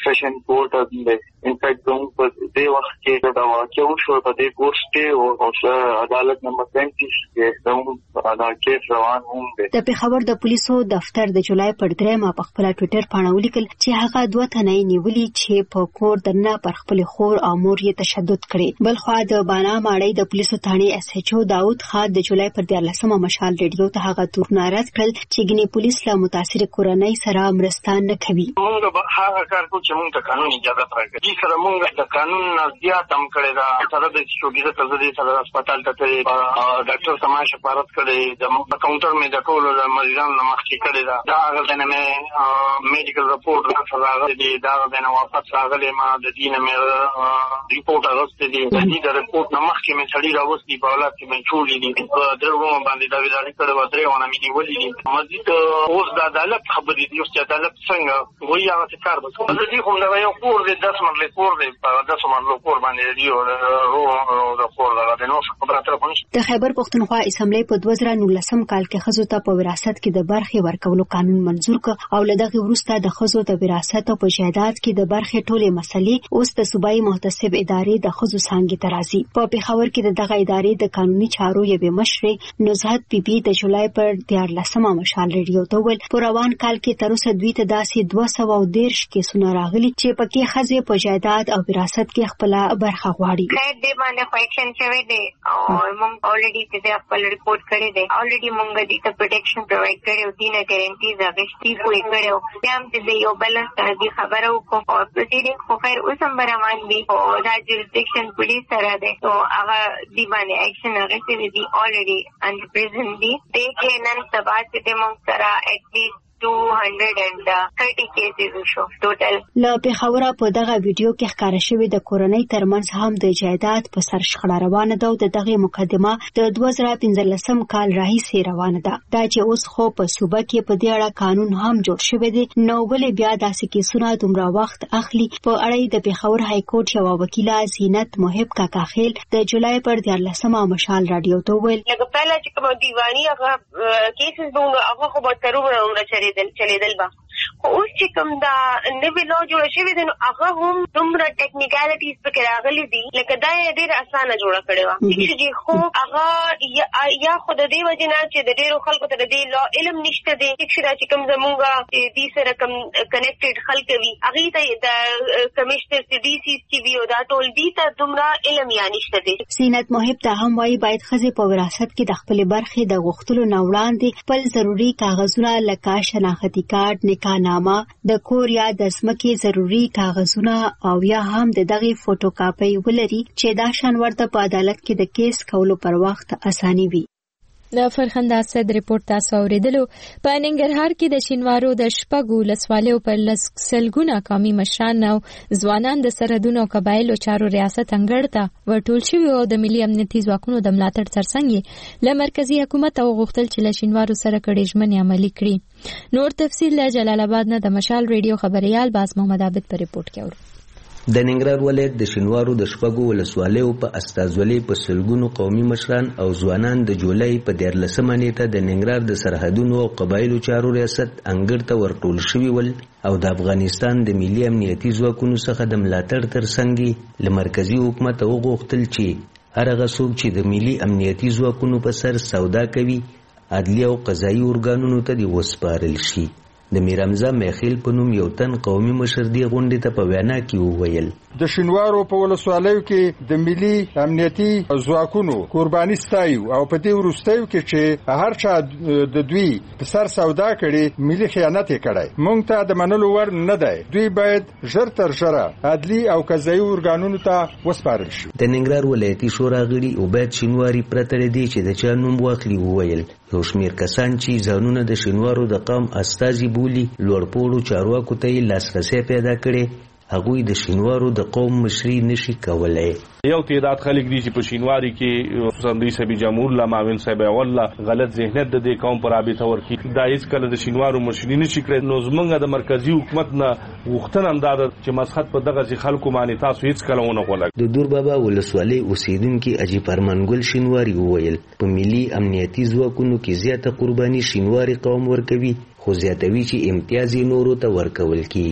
سیشن کورټ دی. ان فیکټ کوم په دې وخت کې دا واقع وشو په دې کورس کې او عدالت نمبر 35 کې کوم دا کیس روان هم دی. د پیښور د پولیسو دفتر د جولای پر 3 په خپل ټوئیټر باندې ولیکل چې هغه 2 تنه نیولي چې په کور دننه پر خپل خور او مور یې تشدد کړي. بل خو د بانا ماړی د پولیسو ثاني اس ایچ او داوود خان د جولای پر 13 مشال ریډیو ته هغه تورونه رد کړل چې ګنې پولیس له متاثر کورنۍ سره مرسته نه کوي. موږ هغه کار کوو چې موږ ته قانون اجازه راکړي. چې سره موږ د قانون زیات هم کړی دا سره د شوګیزه تزدي سره هسپتال ته ډاکټر سماج شفارت کړي د کاونټر مې د ټول مریضانو مخکې کړي دا هغه نه مې میډیکل رپورټ راغلی دی دا نه واپس راغلی ما د دینه مې ریپورټ راغلی دی د دې رپورټ نه مخکې مې سړي راوستي په اولاد کې مې جوړې دي درو باندې دا ویلاري کړو درې ونه مې نیولې دي مزید اوس د عدالت خبرې دي چې عدالت څنګه وایي هغه کار وکړي د دې کوم دا یو کور دی 10 مرلې کور دی په 10 مرلې کور باندې دی او د کور دا د نو خبره تر پونش د خیبر پښتونخوا اسمبلی په 2019 کال کې خزو ته په وراثت کې د برخې ورکولو قانون منزور ک او لدغه وروسته د خزو د وراثت او په جایداد کې د برخې ټولې مسلې اوس د صوبایي محتسب ادارې د خزو څنګه ترازی په پیښور کې دغه ادارې د قانوني چارو یوه مشر نزهت بي بي د جولای پر 13 مشال ریډیو ته ول په روان کال کې تر اوسه دوی ته داسې 213 کیسونه راغلي چې پکې خزې په جایداد او وراثت کې خپل برخه غواړي. خیر دې باندې فایکشن شوی دی او موږ اوريدي چې خپل ریپورت کړی دی اوريدي موږ دې ته پروټیکشن پرووایډ کړو دینه ګارانټیز اغشتي کوی کړو بیا هم دې یو بیلنس دې خبره وکړو او پروسیډینګ خو خیر اوس هم روان دي او دا جوریسډکشن پولیس سره ده او هغه دی باندې اکشن اغشتي دي اوريدي انډر پریزن دي دې کې نن سبا چې موږ سره اټ لیست 230 cases شو ټوټل. له پیښور په دغه ویډیو کې ښکاره شوی د کورنۍ ترمنځ هم د جایداد په سر شخړه روانه ده او دغه مقدمه د 2015 کال راهیسې روانه ده. دا چې اوس خو په صوبه کې په دې اړه قانون هم جوړ شوی دی نو ولې بیا داسې کیسونه دومره وخت اخلي. په اړه د پیښور های کورټ یو وکیله زینت محب کاکاخیل د جولای پر 13 مشال رادیو ته ویل لکه پهله چې کوم دیوانی هغه کیسز به هغه خو به ترونه چلیدل با خو اوس چې کوم دا نوی لو جوړ شوی دی نو هغه هم دومره ټیکنیکالټیز پکې راغلي دي لکه دا ډېر اسانه جوړه کړې وه چې خو هغه یا خو د دې وجې نه چې د ډېرو خلکو ته د دې لو علم نشته دی چې کوم زمونږ دې سره کوم کنیکټډ خلک وي هغې ته د کمیشنر ډي سي چې وي او دا ټول دي ته دومره علم یا نشته دی. زینت محب ته هم وایي باید ښځې په وراثت کې د خپلې برخې د غوښتلو نه وړاندې خپل ضروري کاغذونه لکه شناختي کارت نامه د کور یا د ځمکې ضروري کاغذونه او یا هم د دغه فوټوکاپي ولري چې دا شان ورته په عدالت کې د کیس کولو پر وخت اساني وي. د فرخنده اسد ریپورت تاسو اوریدلو. په ننګرهار کې د شینوارو د شپږو ولسوالیو پر لسګونه قومي مشران او ځوانان د سرحدونو او قبایلو چارو ریاست انګړ ته ورټول شوي او د ملي امنیتي ځواکونو د ملاتړ ترڅنګ له مرکزی حکومت او غوښتل چې له شینوارو سره کړي ژمنې عملي کړي. نور تفصیل له جلال آباد نه د مشال ریډیو خبريال باز محمد عابد په ریپورت کې اورو. د ننګرهار ولایت د شینوارو د شپږو ولسوالیو په استازولۍ په سلګونو قومي مشران او ځوانان د جولای په 13 نیټه د ننګرهار د سرحدونو او قبایلو چارو ریاست انګړ ته ورټول شوي ول او د افغانستان د ملي امنیتي ځواکونو څخه د ملاتړ ترڅنګ له مرکزی حکومت وغوښتل چې هر هغه څوک چې د ملي امنیتي ځواکونو په سر سودا کوي عدلي او قضایي ارګانونو ته دی وسپارل شي. د میرمزا میخیل په نوم یو تن قومي مشر دی غونډې ته په وینا کې وویل د شینوارو په ولسوالیو کې د ملي امنیتي ځواکونو قرباني ستایو او په دې وروستیو کې چې هر چا د دوی په سر سودا کړي ملي خیانت یې کړی مونږ ته د منلو ور نه دی. دوی باید ژر تر ژره عدلي او قضایي ارګانونو ته وسپارل شي. د ننګرهار ولایتي شورا غړي عبید شینواری پرته لري چې د چا نوم واخلي وویل یو شمېر کسان چې ځانونه د شینوارو د قوم استازي بولي لوړپوړو چارواکو ته یې لاسرسی پیدا کړي هغوی د شینوارو د قوم مشري نشي کولای. یو تعداد خلک دي چې په شینواری کې خصوصا د صاحب جمهور الله معاون صاحب والله غلط ذهنیت د دې قوم پر رابطه ورکی دا هیڅ کله د شینوارو مشري نشي کړی. نو زمونږ د مرکزی حکومت نه غوښتنه هم دا ده چې مسخت په دغه خلکو باندې تاسو هیڅ کله ونه غوړل. د دور بابا ولسوالۍ اوسیدونکو اجي فرمانګل شینواری وویل په ملي امنیتي ځواکونو کې زیاته قرباني شینواری قوم ورکوي خو زیاتوي چې امتیاز نورو ته ورکول کیږي.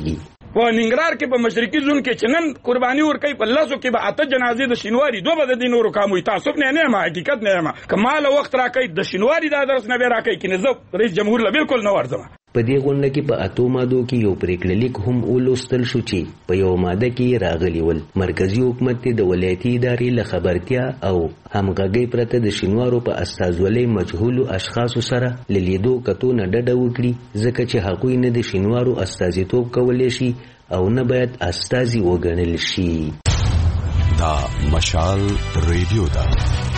په ننګرهار کې په مشرقي زون کې چې نن قرباني ورکوي په لاسو کې به 8 جنازې د شینواري 2 به د نورو کاموي. تعصب نه ما حقیقت نه ما کمال وخت راکوي د شینواري د درس نه به راکوي کې نظام رئیس جمهور له بالکل نه ورځم. په دې غونډه کې په اتو مادو کې یو پریکړه لیک هم ولوستل شو چې په یو ماده کې راغلی ول مرکزی حکومت د ولایتي ادارې له خبرتیا او همغږۍ پرته د شینوارو په استازولۍ مجهولو اشخاصو سره لیدو کتو نه ډډه وکړي ځکه چې هغوی نه د شینوارو استازیتوب کولی شي او نه باید استازي وګڼل شي. دا مشال ریډیو ده.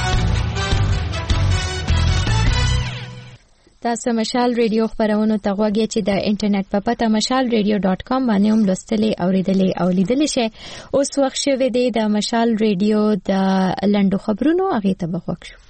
تاسو مشال ریډیو خبرونو ته غوږی چې د انټرنیټ په پته mashalradio.com باندې هم لوستلې اوریدلې او لیدلې شئ. اوس وخت شوی دی د مشال ریډیو د لنډو خبرونو هغه ته بغوښ شو.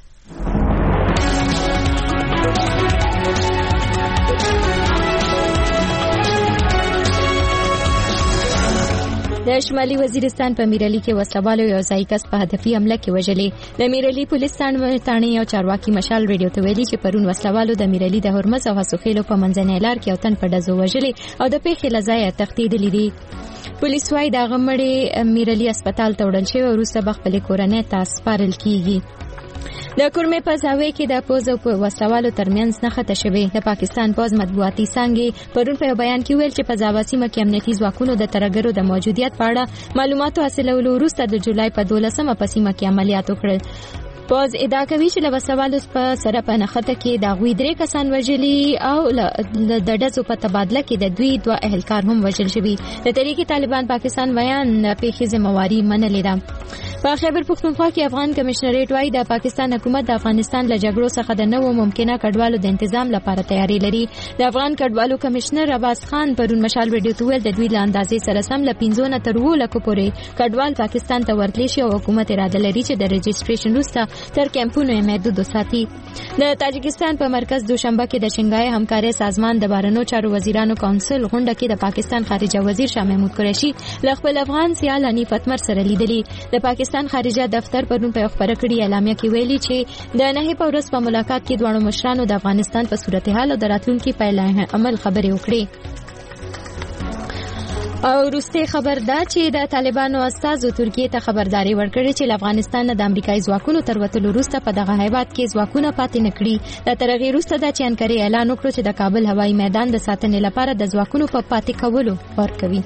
د شمالي وزیرستان په میرعلي کې وسلوالو یو ځای کس په هدفي حمله کې وژلې. د میرعلي پولیس تانې او چارواکي مشال ریډیو ته ویلي چې پرون وسلوالو د میرعلي د هرمز او حسوخیلو په منځنۍ لار کې یو تن په ډزو وژلې او د پیښې له ځایه تښتېدلی دي. پولیس وايي د غمړې میرعلي هسپتال ته وړل شوی او وروسته به خپلې کورنۍ ته سپارل کیږي. د کورمې په زاویه کې د پوز او وسلوالو ترمنځ نښته شوې. د پاکستان پوز مطبوعاتي څانګې پرون په بیان کې ویل چې په زاوا سیمه کې امنیتي ځواکونو د ترګرو د موجودیت په اړه معلوماتو حاصلولو وروسته د جولای په 12مه په سیمه کې عملیات وکړل. پوز ادعا کوي چې له وسلوالو په سره په نښته کې د غوي 3 کسان وژلي او د ډزو په تبادله کې د دوی 2 اهلکار هم وژل شوي. د تحریک طالبان پاکستان بیان پیښې ذمہواری منلې ده. په خیبر پختونخوا کې افغان کمشنریټ وايي د پاکستان حکومت د افغانستان له جګړو څخه د نوو ممکنه کډوالو د تنظیم لپاره تیاری لري. د افغان کډوالو کمشنر عباس خان پرون مشال ریډیو ته ویل د دوی له اندازې سره سم له 15 تر 20 لک پورې کډوال پاکستان ته ورتلی شي او حکومت اراده لري چې د رجسټریشن وروسته تر کیمپونو محدود وساتي. د تاجکستان په مرکز دوشنبه کې د شنګای همکاري سازمان د بهرنیو چارو وزیرانو کونسل غونډه کې د پاکستان خارجه وزیر شاه محمود قریشي له خپل افغان سیال حنیف اتمر سره لیدلي. د پاکستان خارجه دفتر پرون په خبره کړې اعلامیه کې ویلي چې د نهي په ورځ په ملاقات کې دوه مشرانو د افغانستان په صورتحال او د راتلونکي پایله عمل خبرې وکړې. او روسي خبر دا چې د طالبانو استازو ترکیه ته خبرداري ورکړې چې افغانستان د امریکایي ځواکونو تر وتلو وروسته په دغه هیواد کې ځواکونه پاتې نکړي. د ترغي وروسته د چانکري اعلان وکړ چې د کابل هوایي میدان د ساتنې لپاره د ځواکونو په پاتې کولو ورکوي.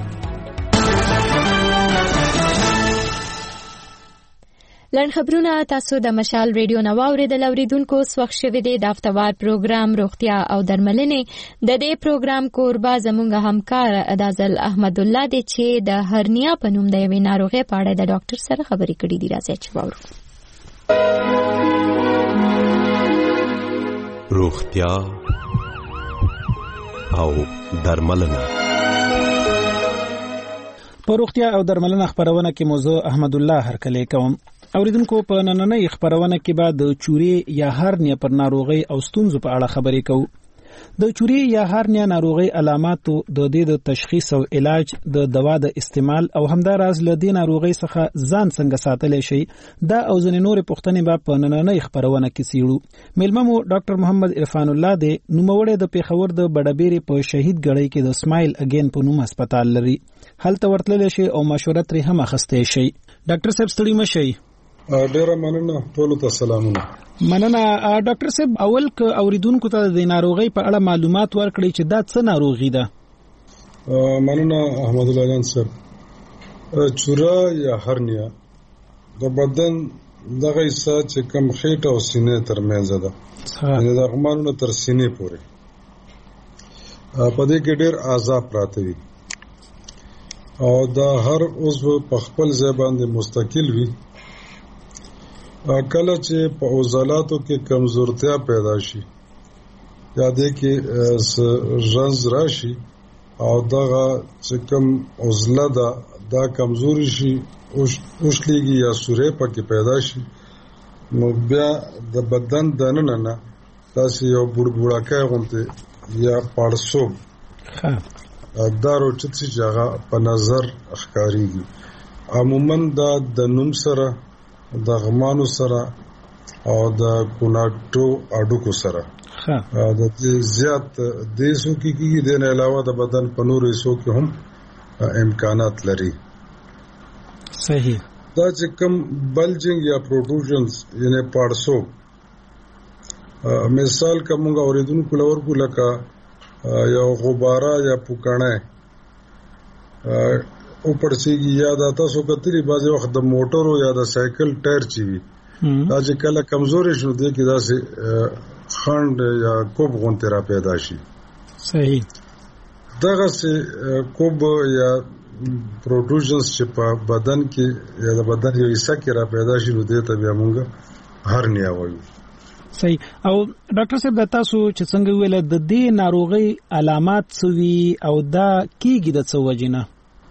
لن خبرونه تاسو د مشال ریډیو نو اوریدل اوریدونکو وخت شوی دی د هفتوار پروګرام روغتیا او درملنې. د دې پروګرام کوربه زموږ همکار ادازل احمد الله دی چې د هرنیا په نوم د یوې ناروغۍ په اړه د ډاکټر سره خبرې کړې دي. راځي چې وورو. روغتیا او درملنه. په روغتیا او درملنه خبرونه کې موضوع احمد الله هرکلی کوم. اوریدونکو په نننۍ خبرونه کې به د چوري یا هرنیا پر ناروغي او ستونزو په اړه خبرې کوو. د چوري یا هرنیا ناروغي علاماتو د دې د تشخیص او علاج د دوا د استعمال او همداراز له دې ناروغي څخه ځان څنګه ساتلی شي دا او ځینې نورې پوښتنې به په نننۍ خبرونه کې څیړو. میلمه مو ډاکټر محمد عرفان الله دی. نوموړی د پیښور د بډبېرې په شهید ګړۍ کې د سمایل اگین په نوم هسپتال لري. هلته ورتللی شي او مشوره ترې هم اخیستی شي. ډاکټر صاحب ستړي مشئ. ډیره مننه. ټولو ته سلامونه. مننه. ډاکټر صاحب اول که اوریدونکو ته د ناروغۍ په اړه معلومات ورکړئ چې دا څه ناروغي ده. مننه احمد الله جان صاحب. چوره یا هرنیا د بدن دغه حصہ چې کوم خېټه او سینې ترمنځ ده، یعنی د غمانو تر سینې پورې په دې کې ډېر اعضاء پراته وي او دا هر عضو په خپل ځای باندې مستقل وي. کله چې په عضلاتو کې کمزورتیا پیدا شي یا دې کې ژنځ راشي او دغه چې کوم عضله ده دا کمزوري شي اوښلېږي یا سورې پکې پیدا شي، نو بیا د بدن دننه نه داسې یو بوړبوړکی غوندې یا پاړسوب دا روچت شي چې هغه په نظر ښکارېږي. عموما دا د نوم سره د غمانو سره او د کوناټو اډوکو سره د زیات دیسو کې د نه علاوه د بدن په نورو حصو کې هم امکانات لري. صحیح. دا چې کوم بلجنګ یا پروټروژنز یعنی پارسو مثال کومه اوریدونکو لور کو لکه یو غباره یا پوکانه او پړسیږي یا د تاسو کتري بعضي وخت د موټرو یا د سایکل ټایر چي وي دا چې کله کمزوري شو دی کې دا سه خند یا کوب غونته را پیدا شي. صحیح. دغه سه کوب یا پروټروژنز چې په بدن کې یا د بدن یو حصہ کې را پیدا شي نو دې ته بیا موږ هرنیا وایو. صحیح. او ډاکټر صاحب تاسو چې څنګه ویل د دې ناروغي علامات څه وي او دا کیږي د څه وجنه؟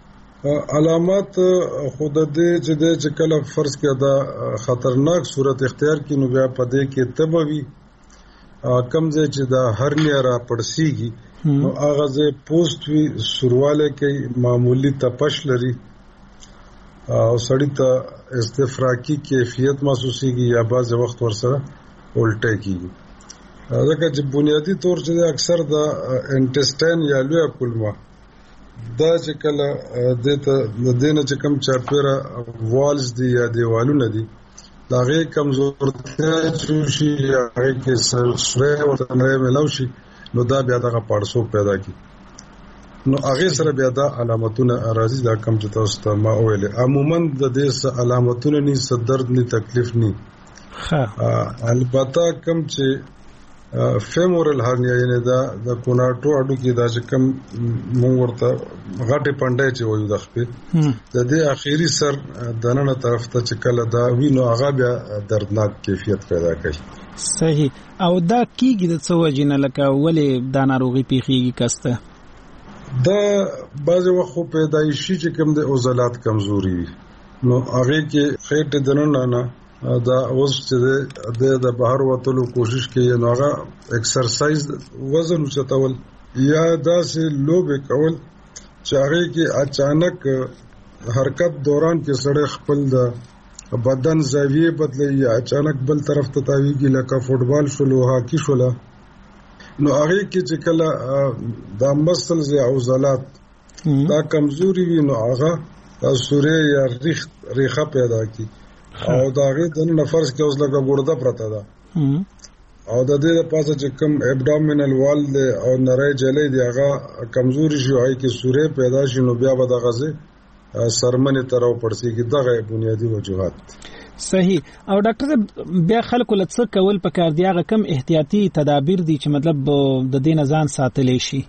علامات خود دې چې کله فرض کې دا خطرناک صورت اختیار کینو بیا پدې کې تبوي کمزې چې دا هرنیا را پړسیږي نو هغه ځې پوسټ وی سرواله کې معمولی تپش لري او سړی ته استفراقی کیفیت محسوسيږي یا بعض وخت ورسره الټه کیږي. ځکه چې بنیادی طور چې اکثر د انټسټاین یا لوی کولمه دا چې کله د دینه چې کم چاپیره والز دی یا دیوالونه دي دا غي کمزورتیا شي یا غي کې سره ورته ملو شي نو دا بیا دغه پړسو پیدا کی نو هغه سره بیا دا علامتونه راځي دا کم چې تاسو ته ما ویل عموما د دې علامتونه نه درد نه تکلیف نه البته کم چې فیمورل هرنیا یعنی دا د کوناټو اډو کې دا چې کم مونږ ورته غټه پنده چې وایو د خپل د دې اخیری سر دننه طرف ته چې کله دا وینو هغه بیا دردناک کیفیت پیدا کوي. صحیح. او دا کیږي د څه وجنه لکه ولې دا ناروغي پیخیږي کسته؟ دا بعض وخت پیدایشي چې کوم د عضلات کمزوري وي نو هغه کې خېټه دننه نه دا اوس چې د بهر وتلو کوشش کوي نو هغه ایکسرسایز وزن چتول یا داسې لوبه کول چې هغه کې اچانک حرکت دوران کې سړی خپل د بدن زاویه بدلي یا اچانک بل طرف ته تاویږي لکه فوټبال شلو هاکی شولا نو هغه کې چې کله د مسلز یا عضلات دا کمزوري وي نو هغه سوري یا ریخه پیدا کی او دا غي د نفرس کې اوس لکه ګورده پرته ده او د دې پاسه چې کوم ابډامینل وال او نری جلې دی هغه کمزوري شي هاي کې سورې پیدا شي نو بیا به د غزه سرمنه تر او پړسي کې دغه بنیادی وجوهات. صحیح. او ډاکټر بیا خلکو لڅ کول پکار دی هغه کم احتیاطي تدابیر دي چې مطلب د دې نزان ساتلې شي؟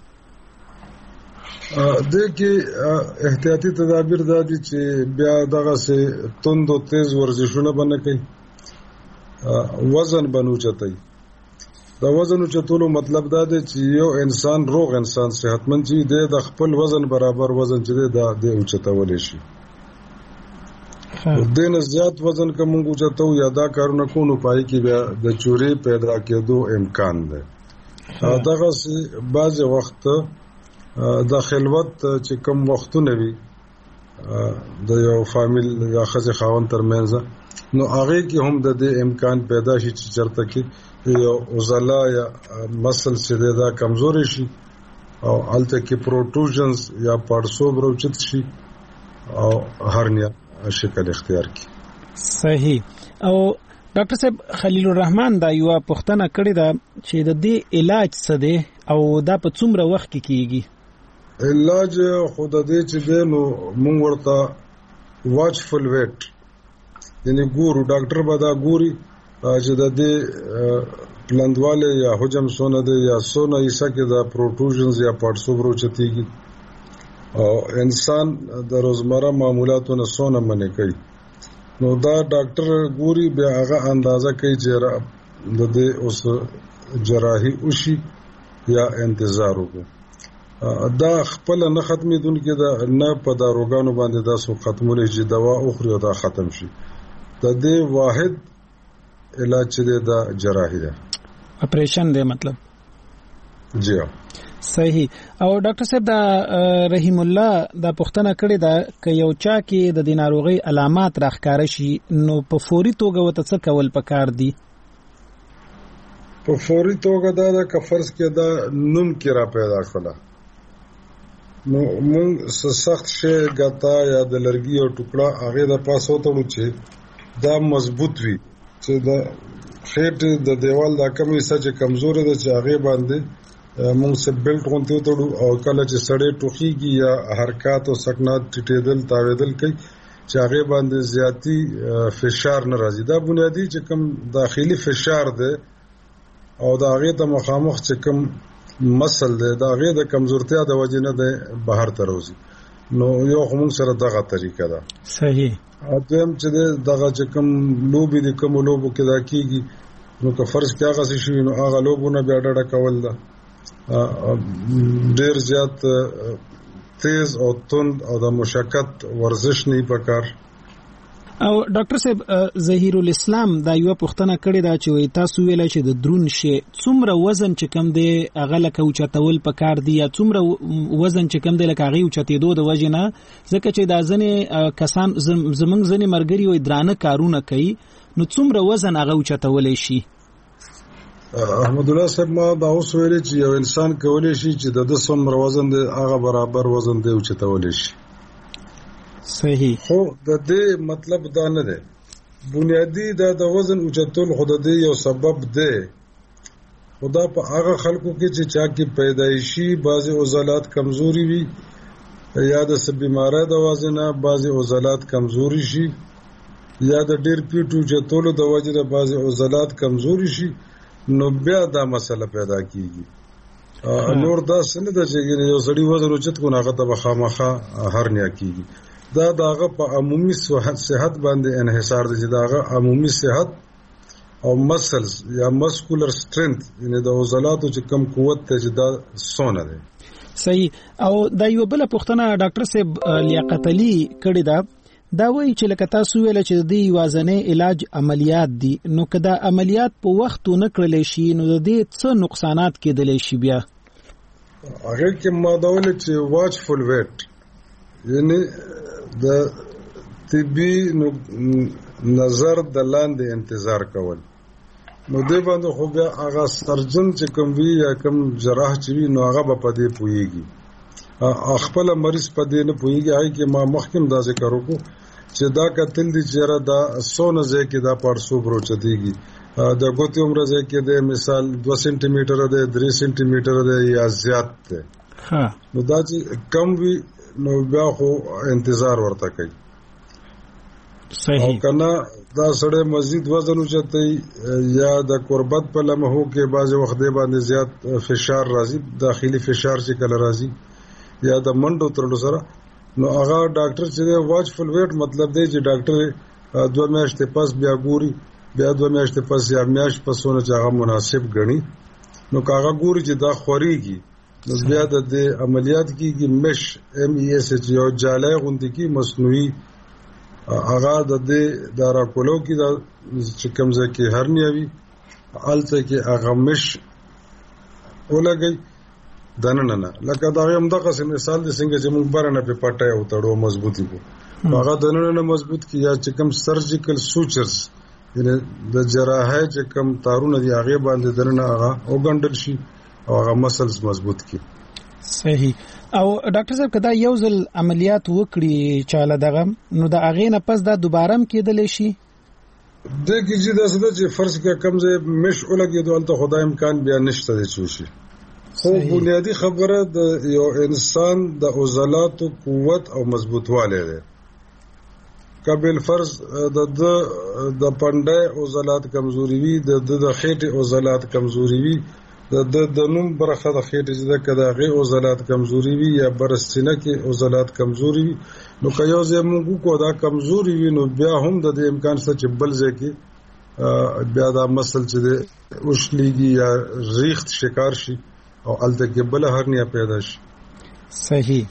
د کې احتیاطي تدابیر دا دي چې بیا دغه سه توند او تیز ورزشونه باندې کوي وزن بنو چتای دا وزن چتولو مطلب دا دی چې یو انسان روغ انسان صحتمند چې د خپل وزن برابر وزن چې دا د اوچتول شي دین زیات وزن کوم اوچتو یا دا کارونه کوو پای کې بیا د چوري پیدا کېدو امکان دی. دغه سه بعض وخت د خلوت چې کوم وختونه وي د یو فامیل یا خزه خاون ترمنځ نو هغه کې هم د دې امکان پیدا شي چې چرته کې یو عضله یا مسل چې دا کمزوري شي او الته کې پروټروژنز یا پړسو بروچت شي او هرنیا شکل اختیار کی. صحیح. او ډاکټر صاحب خلیل الرحمن دا یو پوښتنه کړې ده چې د دې علاج څه دی او دا په څومره وخت کې کیږي؟ علاج خود دې چې نو مونږ ورته واچفل ویټ یعنی ګورو ډاکټر به دا ګوري چې د دې پلندواله یا حجم سونه ده یا سونه ایسا کې دا پروټروژنز یا پړسو بروچتيږي او انسان د روزمره معمولاتونو سونه منې کوي نو دا ډاکټر ګوري بیا هغه اندازه کوي چې د دې اوس جراحي وشي یا انتظار وکړو. دا خپل نه ختمېدونکې ده نه په داروګانو باندې دا سو ختمولې چې دوا اخري او دا ختم شي. د دې واحد علاج چې دا جراحي ده اپریشن دی مطلب. جی صحیح. او ډاکټر صاحب دا رحیم الله دا پوښتنه کړې ده چې یو چا کې د دې ناروغي علامات راښکاره شي نو په فوري توګه وته څه کول پکار دي؟ په فوري توګه دا د کفرض کې دا نوم کې را پیدا کړه نو موږ سخت شي غتا یا د لرګي او ټوکړه هغه د پاسو تړو چې دا مضبوط وي چې دا خېټه د دیوال دا کمی سچ کمزوري ده چې هغه باندې موږ سه بیلټ غونته تړو او کله چې سړې ټوخيږي یا حرکت او سکنات ټټېدل تاویدل کوي چې هغه باندې زیاتی فشار نه راځي دا بنیادی چې کوم داخلي فشار ده او دا هغه ته مخامخ چې کوم مسل ده دا هغه د کمزورتیا د وجې نه ده بهر ته راځي نو یو کوم سره دغه طریقه ده صحیح اته چې دغه چې کوم لوبي د کوم لوبو کې دا کیږي نو که فرض کې هغه شي نو هغه لوبونه بیا ډډه کول ده ډیر زیات تیز او تند او د مشقت ورزش نه پکار او ډاکټر صاحب ظهیر الاسلام دا یو پوښتنه کړې ده چې تاسو ویل چې د درون شی څومره وزن چې کم دی هغه لکه اوچتول پکار دی یا څومره وزن چې کم دی لکه هغه اوچتېدو د وجې نه ځکه چې دا ځنې کسان زمونږ ځنې مرګري وي درانه کارونه کوي نو څومره وزن هغه اوچتولی شي احمد الله صاحب ما دا اوس ویل چې یو انسان کولی شي چې د څومره وزن دی هغه برابر وزن دی اوچتولی شي صحیح خو د دې مطلب دا نه دی بنیادی دا د وزن اوچتول خود دې یو سبب دی خدا په هغه خلکو کې چې چا کې پیدایشي بعضی عضلات کمزوري وي یا د سب بیماری د وزنه بعضی عضلات کمزوري شي یا د ډیر پیټو چتولو د وجې د بعضی عضلات کمزوري شي نو بیا دا مسله پیدا کیږي نور دا څنګه د چې یو سړی وزن اوچت کو نه غته بخامخه هرنیا کیږي دا داغه په عمومي صحت باندې انحصار دي چې داغه عمومي صحت او مسلز یا مسکولر سترنث یعنی د عضلاتو چې کم قوت ته چې دا سونه ده صحیح او دا یو بل پوښتنه ډاکټر صاحب لیاقت علي کړی دا وایي چې لکه تاسو ویل چې د وازنې علاج عملیات دي نو کدا عملیات په وخت نه کړل شي نو د دې څه نقصانات کېدلی شي بیا هغه کې ماده ول چې واچفول ویټ یعنی د طبي نظر د لاندې انتظار کول نو دې باندې خو بیا هغه سرجن چې کوم وی یا کوم جراح چې وی نو هغه په دې پويږي خپل مریض په دې نه پويږي هاي کې ما مخکم دا ذکر وکړو چې دا کتل دي چې را دا سونه ځای کې دا پارسو بروچتيږي د ګوتې عمر ځای کې د مثال 2 سنټي میټر ده 3 سنټي میټر ده یا زیات ده نو دا چې کم وی نو بیا خو انتظار ورته کوي صحیح او کنه دا سړی مزید وزن اوچتای یا د قربت په لمحو کې بعض وخت باندې زیات فشار راځي داخلي فشار چې کله راځي یا د منډو ترلو سره نو هغه ډاکټر چې واچفل ویټ مطلب دی چې ډاکټر 2 میاشتې پس بیا ګوري بیا 2 میاشتې پس یا میاشت پسونه چې هغه مناسب غني نو کاغه ګوري چې دا خوريږي نو بیا د عملیات کېږي مش ام ای اس چې یو جاله غوندي کې مصنوعي هغه د دارا کولو کې د چې کمزه کې هرنیا وي الته کې هغه مش ولګي دننه لکه دا هم د قسم مثال د څنګه چې موږ برنه په پټه او تړو مضبوطی کو هغه دننه مضبوط کی یا چې کوم سرجیکل سوچرز یعنی د جراحه چې کوم تارونه دی هغه باندې دننه هغه او ګندل شي او هغه مسلز مضبوط کی صحیح او ډاکټر صاحب کدا یو ځل عملیات وکړي چاله دغه نو د اغه نه پس دا دوباره هم کېدل شي د کیږي د څه چې فرض کې کمزې مش ولګي دولته خدای امکان بیا نشته دي چوشي خو بنیادی خبره د یو انسان د عضلاتو قوت او مضبوطواله ده قبل فرض د پنده عضلات کمزوري وي د خېټه عضلات کمزوري وي د نوم برخه د خېټه چې د کداغه عضلات کمزوري وي یا برستینه کې عضلات کمزوري وي نو کيو زموږ کو دا کمزوري وي نو بیا هم د امکان څخه چې بل ځکه بیا دا مسل چې اوښليږي یا ریخت شکار شي او الته کې بل هرنیا پیدا شي صحیح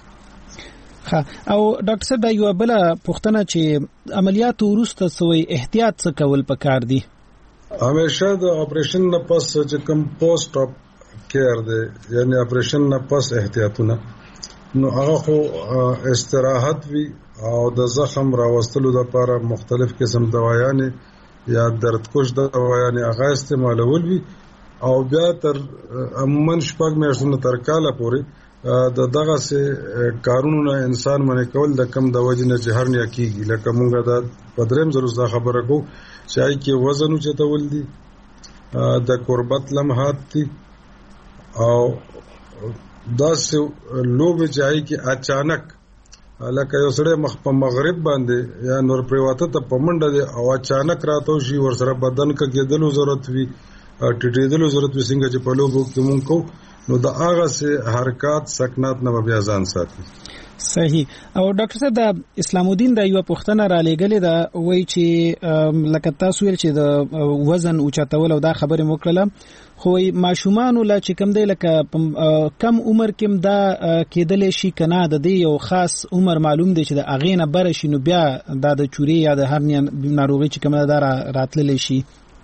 او ډاکټر صاحب دا یو بل پوښتنه چې عملیات وروسته سوی احتیاط څه کول پکار دي همیشه د اپریشن نه پس چې کوم پوسټ اپ کیر دی یعنی اپریشن نه پس احتیاطونه نو هغه خو استراحت وی او د زخم راوستلو لپاره مختلف قسم دوايان یا دردکش دوايان هغه استعمالول وی او بیا تر عموما شپږ میاشتونو تر کاله پورې دغه سه کارونه انسان باندې کول د کم د وجنه جهرنیا کیږي لکه مونږه د پدریم زروسه خبره کو چې ای کې وزن چتول دي د قربت لمحات دي او داس لوب چای کې اچانک لکه یو سړی مخ په مغرب باندې یا نور پریواته ته پمنډه دي او اچانک راتو شي ورسره بدن کې کېدلو ضرورت وي ټټېدلو ضرورت وي څنګه چې په لوبو کې مونږ کو نو د هغه سه حرکات سکنات نه بیا ځان ساتي. صحیح. او ډاکټر صاحب د اسلام الدین د یو پښتنه را لېګلې دا وایي چې لکه تاسو ویل چې د وزن اوچتول او دا خبره وکړه خو ماشومان لا چې کم دی لکه کم عمر کې دا کېدل شي کنه د دې یو خاص عمر معلوم دی چې د اغینه بر شي نو بیا د چوري یا د هرنیا ناروغي چې کوم دا راتللی شي.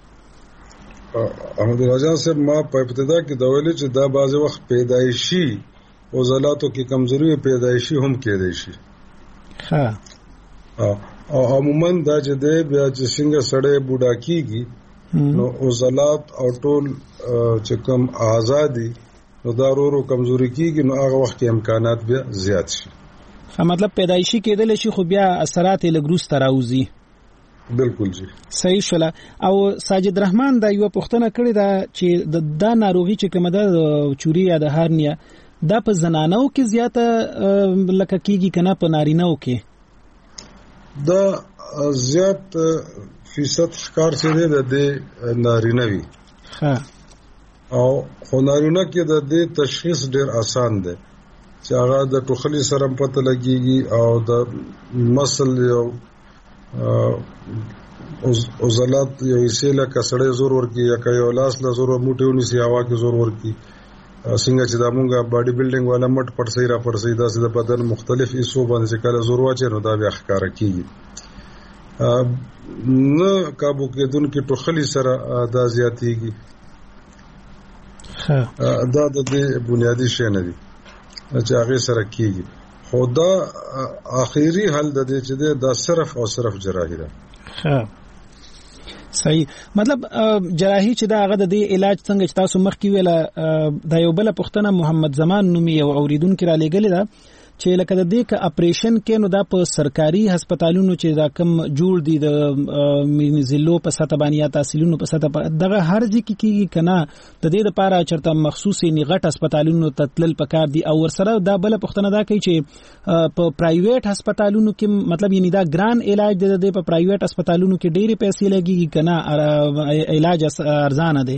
احمد الله جان صاحب ما په ابتدا کې دا ویل چې دا بعض وخت پیدایشي عضلاتو کې کمزوري پیدایشي هم کېدای شي. ها او عموما دا چې د بیا چې څنګه سړی بوډا کیږي نو عضلات او ټول چې کوم آزادي نو دا ورو کمزوري کیږي نو هغه وخت کې امکانات بیا زیات شي. مطلب پیدایشي کېدل شي خو بیا اثرات لګروس تراوزي. بالکل جی صحیح شولا. او ساجد رحمان دا یو پښتنه کړی دا چې د ناروغي چې کومه ده چوري یا د هرنیا دا په زنانو کې زیاته لکه کیږي کنه په نارینه‌و کې دا زیات فیصد ښکار څه دی د نارینوي. ها او خو نارینه کې د دې تشخیص ډیر آسان دی چې هغه د ټوخلي سره پته لګيږي او د مسل یو عضلات یو سیله کسړې زور ورکی یا یو لاس له زور موټیونی سی هوا کې زور ورکی څنګه چې دا مونږه باډي بلډینګ والا مټ پټ سي را پر سي دا د بدن مختلف ایسو باندې کله زور واچي نو دا بیا ښکارا کیږي. نه کابو کېدون کې ټوخلي سره دا زیاتېږي. دا د بنیادی شی نه دي چې هغه سره کیږي. خدا اخیری حل د دې چې دا صرف او صرف جراحي ده. ها صحیح. مطلب جراحي چې دا هغه د دې علاج څنګه چې تاسو مخکې ویله دا یو بل پښتنه محمد زمان نومي او اوریدونکو را لېګل دا چې لکه د دې ک اپریشن کې نو دا په سرکاري هسپتالونو چې دا کم جوړ دي د مینزلو په سطح باندې یا تحصیلونو په سطح دغه هر ځکه کې کنه د دې لپاره چرته مخصوصي نیغټ هسپتالونو تتلل پکار دي او ورسره دا بل پښتنه دا کوي چې په پرایویټ هسپتالونو کې مطلب یعنی دا ګران علاج د په پرایویټ هسپتالونو کې ډېری پیسې لګي کنه علاج ارزانه دي.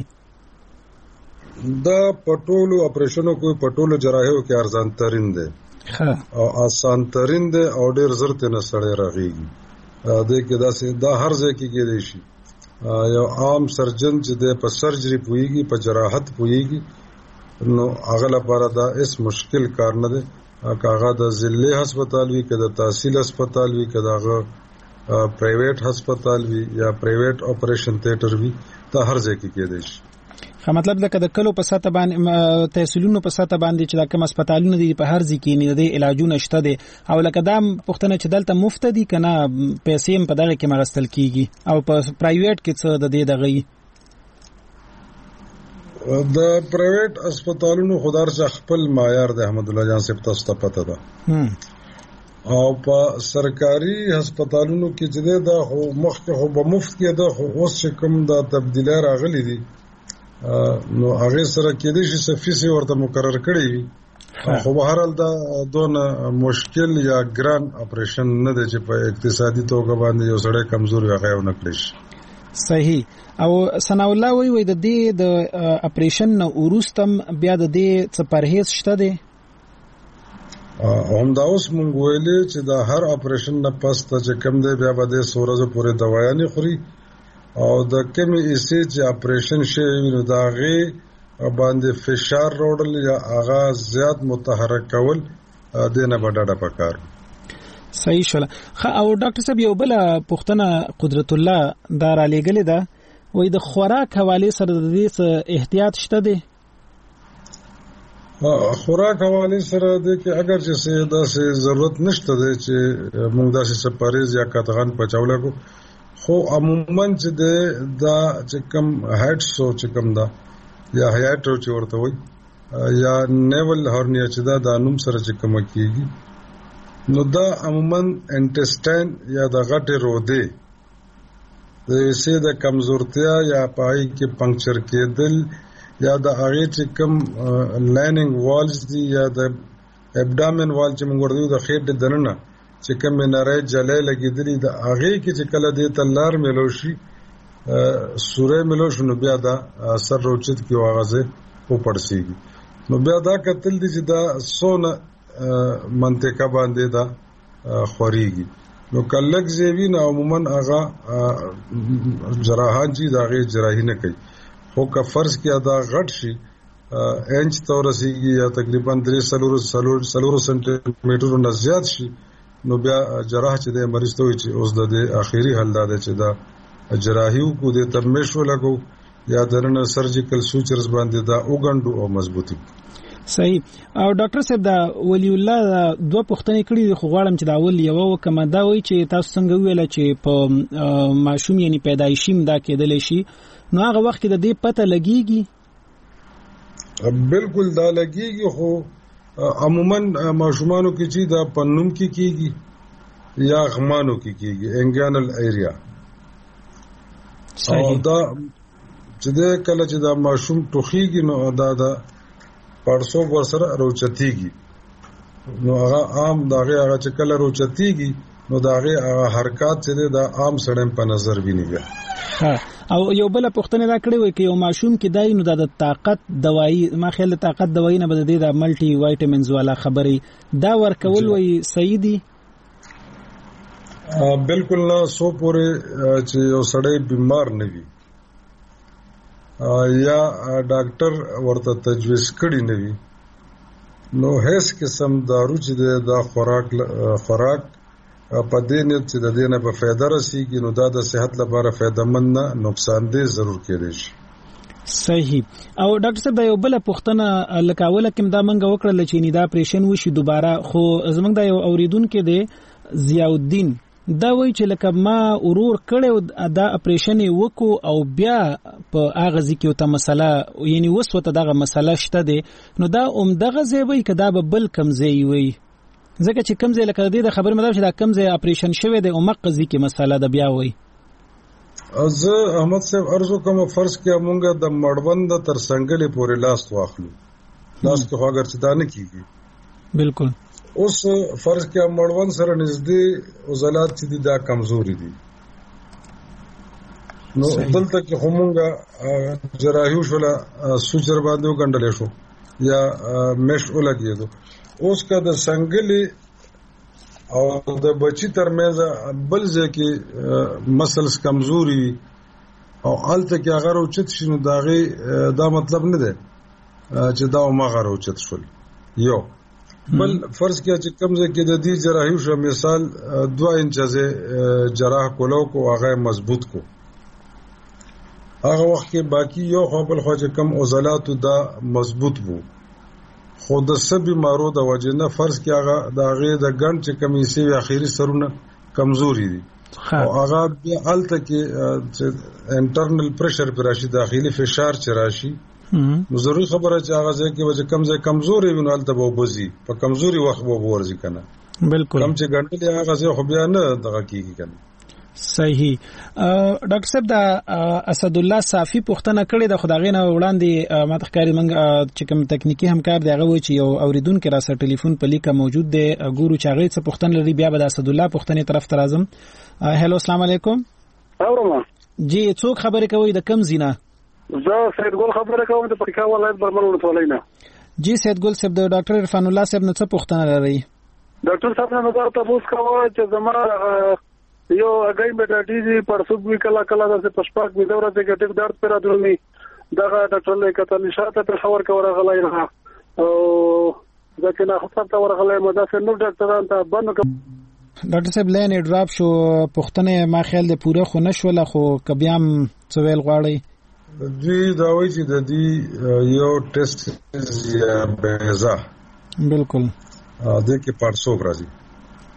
دا پټولو اپریشنو کوئی پټولو جراحیو کې ارزان ترين دي او آسان ترين دي او ډېر زر ته نه سړی راغيږي. دا کې دا هر ځای کې کېدای شي. یو عام سرجن چې د په سرجري پويږي په جراحت پويږي نو هغه لپاره دا اس مشکل کار نه دی. کاغه د ضلعي هسپتال وی کده تحصیل هسپتال وی کده هغه پرایویټ هسپتال وی یا پرایویټ اپریشن تھیټر وی دا هر ځای کې کېدای شي. مطلب دا کده کلو په ساته باندې تحصیلونو په ساته باندې چې دا کوم هسپتالونه دي په هر ځای کې نه دي علاجونه شته دي او لکه دا پښتنه چې دلته مفت دي کنه پیسې په دغه کې مغستل کیږي او په پرایویټ کې څه د دې دغه د پرایویټ هسپتالونو خدار څخه خپل معیار د احمد الله جان صاحب تاسو ته پته ده. او په سرکاري هسپتالونو کې چې دا خو مخکې خو به مفت کې ده خو اوس چې کوم دا تبدیلی راغلي دي نو هغه سره کېدې چې فیسي ورته مقرر کړی وي خو بهر حال دا دون مشکل یا ګران اپریشن نه دی چې په اقتصادي توګه باندې یو سړی کمزوري هغه نه کړی. صحیح. او ثنا الله وی د دې د اپریشن نه وروستم بیا د دې څه پرهیز شته دی؟ هم دا اوس مونږ ویلې چې دا هر اپریشن نه پس ته چې کم دی بیا به د سورزه پورې دوايانې خوري او د کمی ایسي چې اپریشن شوی نو دا غي باندې فشار روړل یا آغاز زیات متحرک کول دینه بډاډه پکار. صحیح شولا. او ډاکټر صاحب یو بل پښتنه قدرت الله دا را لېګلې ده وای د خوراک حواله سره د دې احتیاط شته دی؟ خوراک حواله سره د کې اگر چې دا ضرورت نشته دی چې موږ داسې سپاریز یا کاتغان پچاوله کو خو عموما چې دا چې کم هډ سو چې کم دا یا هیاټو چې ورته وایي یا نیول هرنیا چې دا د نوم سره چې کوم کیږي نو دا عموما انټسټاین یا د غټې رودې د یسې د کمزورتیا یا پای کې پنکچر کېدل یا د هغه چې کوم لایننګ والز دي یا د ابډامن وال چې موږ ورته د خېټې دننه چې کوم نری جلې لګېدلې د هغه کې چې کله دې تلار ملوشي سورې ملوش نو بیا دا سر روچت کې واغزه او پړسيږي نو بیا دا کتل دي چې دا سونه منطقه باندې دا خوريږي نو کلک زیوی نه عموما هغه جراحان چې دا غي جراحي نه کوي خو که فرض کې دا غټ شي انچ تورسيږي یا تقریبا 3 سنټي میټر نه زیات شي نو بیا جراح چې د مریض ته وي چې اوس د اخیری حل دا چې دا جراحیو کو د ترمیشو لګو یا درنه سرجیکل سوچرز باندې دا وګڼو او مضبوطی. صحیح. او ډاکټر صاحب دا ولی الله دوه پوښتنې کړې خو غواړم چې دا اول یو وکم دا وایي چې تاسو څنګه ویل چې په ماشوم یعنی پیدایشي دا کېدل شي نو هغه وخت کې د دې پته لګيږي؟ بالکل دا لګيږي خو عموما ماشومانو کې چې دا پنوم کې کیږي یا غمانو کې کیږي انګانل ایریا او دا چې د کله چې دا ماشوم ټوخیږي نو دا پړسو ورسره روچتيږي نو هغه عام داغه هغه چې کله روچتيږي نو داغه هغه حرکت چې دا عام سړم په نظر ویني. او یو بل پوښتنه را کړې وای چې یو ماشوم کې دای نو د طاقت دوايي ما خیال طاقت دوايي نه بده د ملټي وایټامینز والا خبري دا ورکول وای صحیح دي؟ بالکل نه سو پورې چې یو سړی بیمار نه وي یا ډاکټر ورته تجویز کړی نه وي نو هیڅ قسم دارو چې دا خوراک په دې نه چې د دې نه په فایده رسیږي نو دا د صحت لپاره فایدهمند نه نقصان دې ضرور کېږي. صحیح. او ډاکټر صاحب یو بل پوښتنه لکاوله کوم دا منګه وکړل چې نی دا اپریشن وشي دوباره خو زمونږ دا یو اوریدونکو دی ضیاء الدین دا وایي چې لکه ما ورور کړو دا اپریشن وکړو او بیا په هغه ځکه ته مسله یعنی وسوته دغه مسله شته دی نو دا دغه ځای وایي کدا به بل کم ځای وي ځکه چې کم ځای لکه د خبر مطلب چې دا کم ځای اپریشن شوی دی او مقصدی کې مسله ده بیا وایي. زه احمد صاحب ارزو کوم فرض کې مونږه د مړوند تر څنګهلې پورې لاس واخلو لاس کې اگر چې دا نه کیږي بالکل اوس فرض کې مړوند سره نږدې عضلات چې دا کمزوري دي نو دلته کې همونګه جراحي شولا سوچر باندې وګڼل شو یا مش ولګېدو اوس کا د څنګهلې او د بچی ترمنځ بل ځکه مسلز کمزوري او الته کې هغه اوچت شنو دا مطلب نه ده چې دا ماغه اوچت شول یو بل فرض کې چې کمزې کې د دې جراحي شو مثال 2 انچه جراح کولو کو هغه مضبوط کو هغه وخت کې باقی یو خپل خو چې کم عضلات دا مضبوط وو خو د سبي مارو د وجنه فرض کې هغه د هغه د ګڼ چې کمیسي اخیری سرونه کمزوري دي او هغه بیا الته کې انټرنل پریشر پر راشي داخلي فشار چې راشي نو ضروري خبره چې هغه ځکه وجه کمزوري ویني الته به وبزي په کمزوري وخت به ورځي کنه بالکل کم چې ګڼلې هغه ځکه خو بیا نه دغه کیږي کنه. صحیح. ډاکټر صاحب دا اسد الله صافي پوښتنه کړې د خدایغه وړاندې ماته ښکاري موږ چې کوم تکنیکی همکار دی هغه و چې یو اوریدونکو را سره ټلیفون په لیکه موجود دی ګورو چې هغه څه پوښتنه لري بیا به د اسد الله پوښتنې طرف ته راځم. هلو السلام علیکم. اورم جی څوک خبرې کوي د کم زینا؟ زه سید ګل خبرې کوم د پکا ولایت برمل ولایت. جی سید ګل صاحب د ډاکټر عرفان الله صاحب نه څه پوښتنه لري؟ ډاکټر صاحب نه دا تاسو کوه چې زما یو اگای میټاټیزي پرسوب وی کلا د پښپاک می دوره د ګټک درد پر ادرمي دغه ډاکټر له کتل نشاته په خبر کوره غلای نه او ځکه نه خطر ته ورغلای مده نو ډاکټران ته باندې ډاکټر صاحب لین ډراپ شو پښتنه ما خیال د پوره خو نشوله خو کبيام څویل غواړي دوی دا وایي چې د دې یو ټیسټ یا بیزا بالکل د کې پرسوب راځي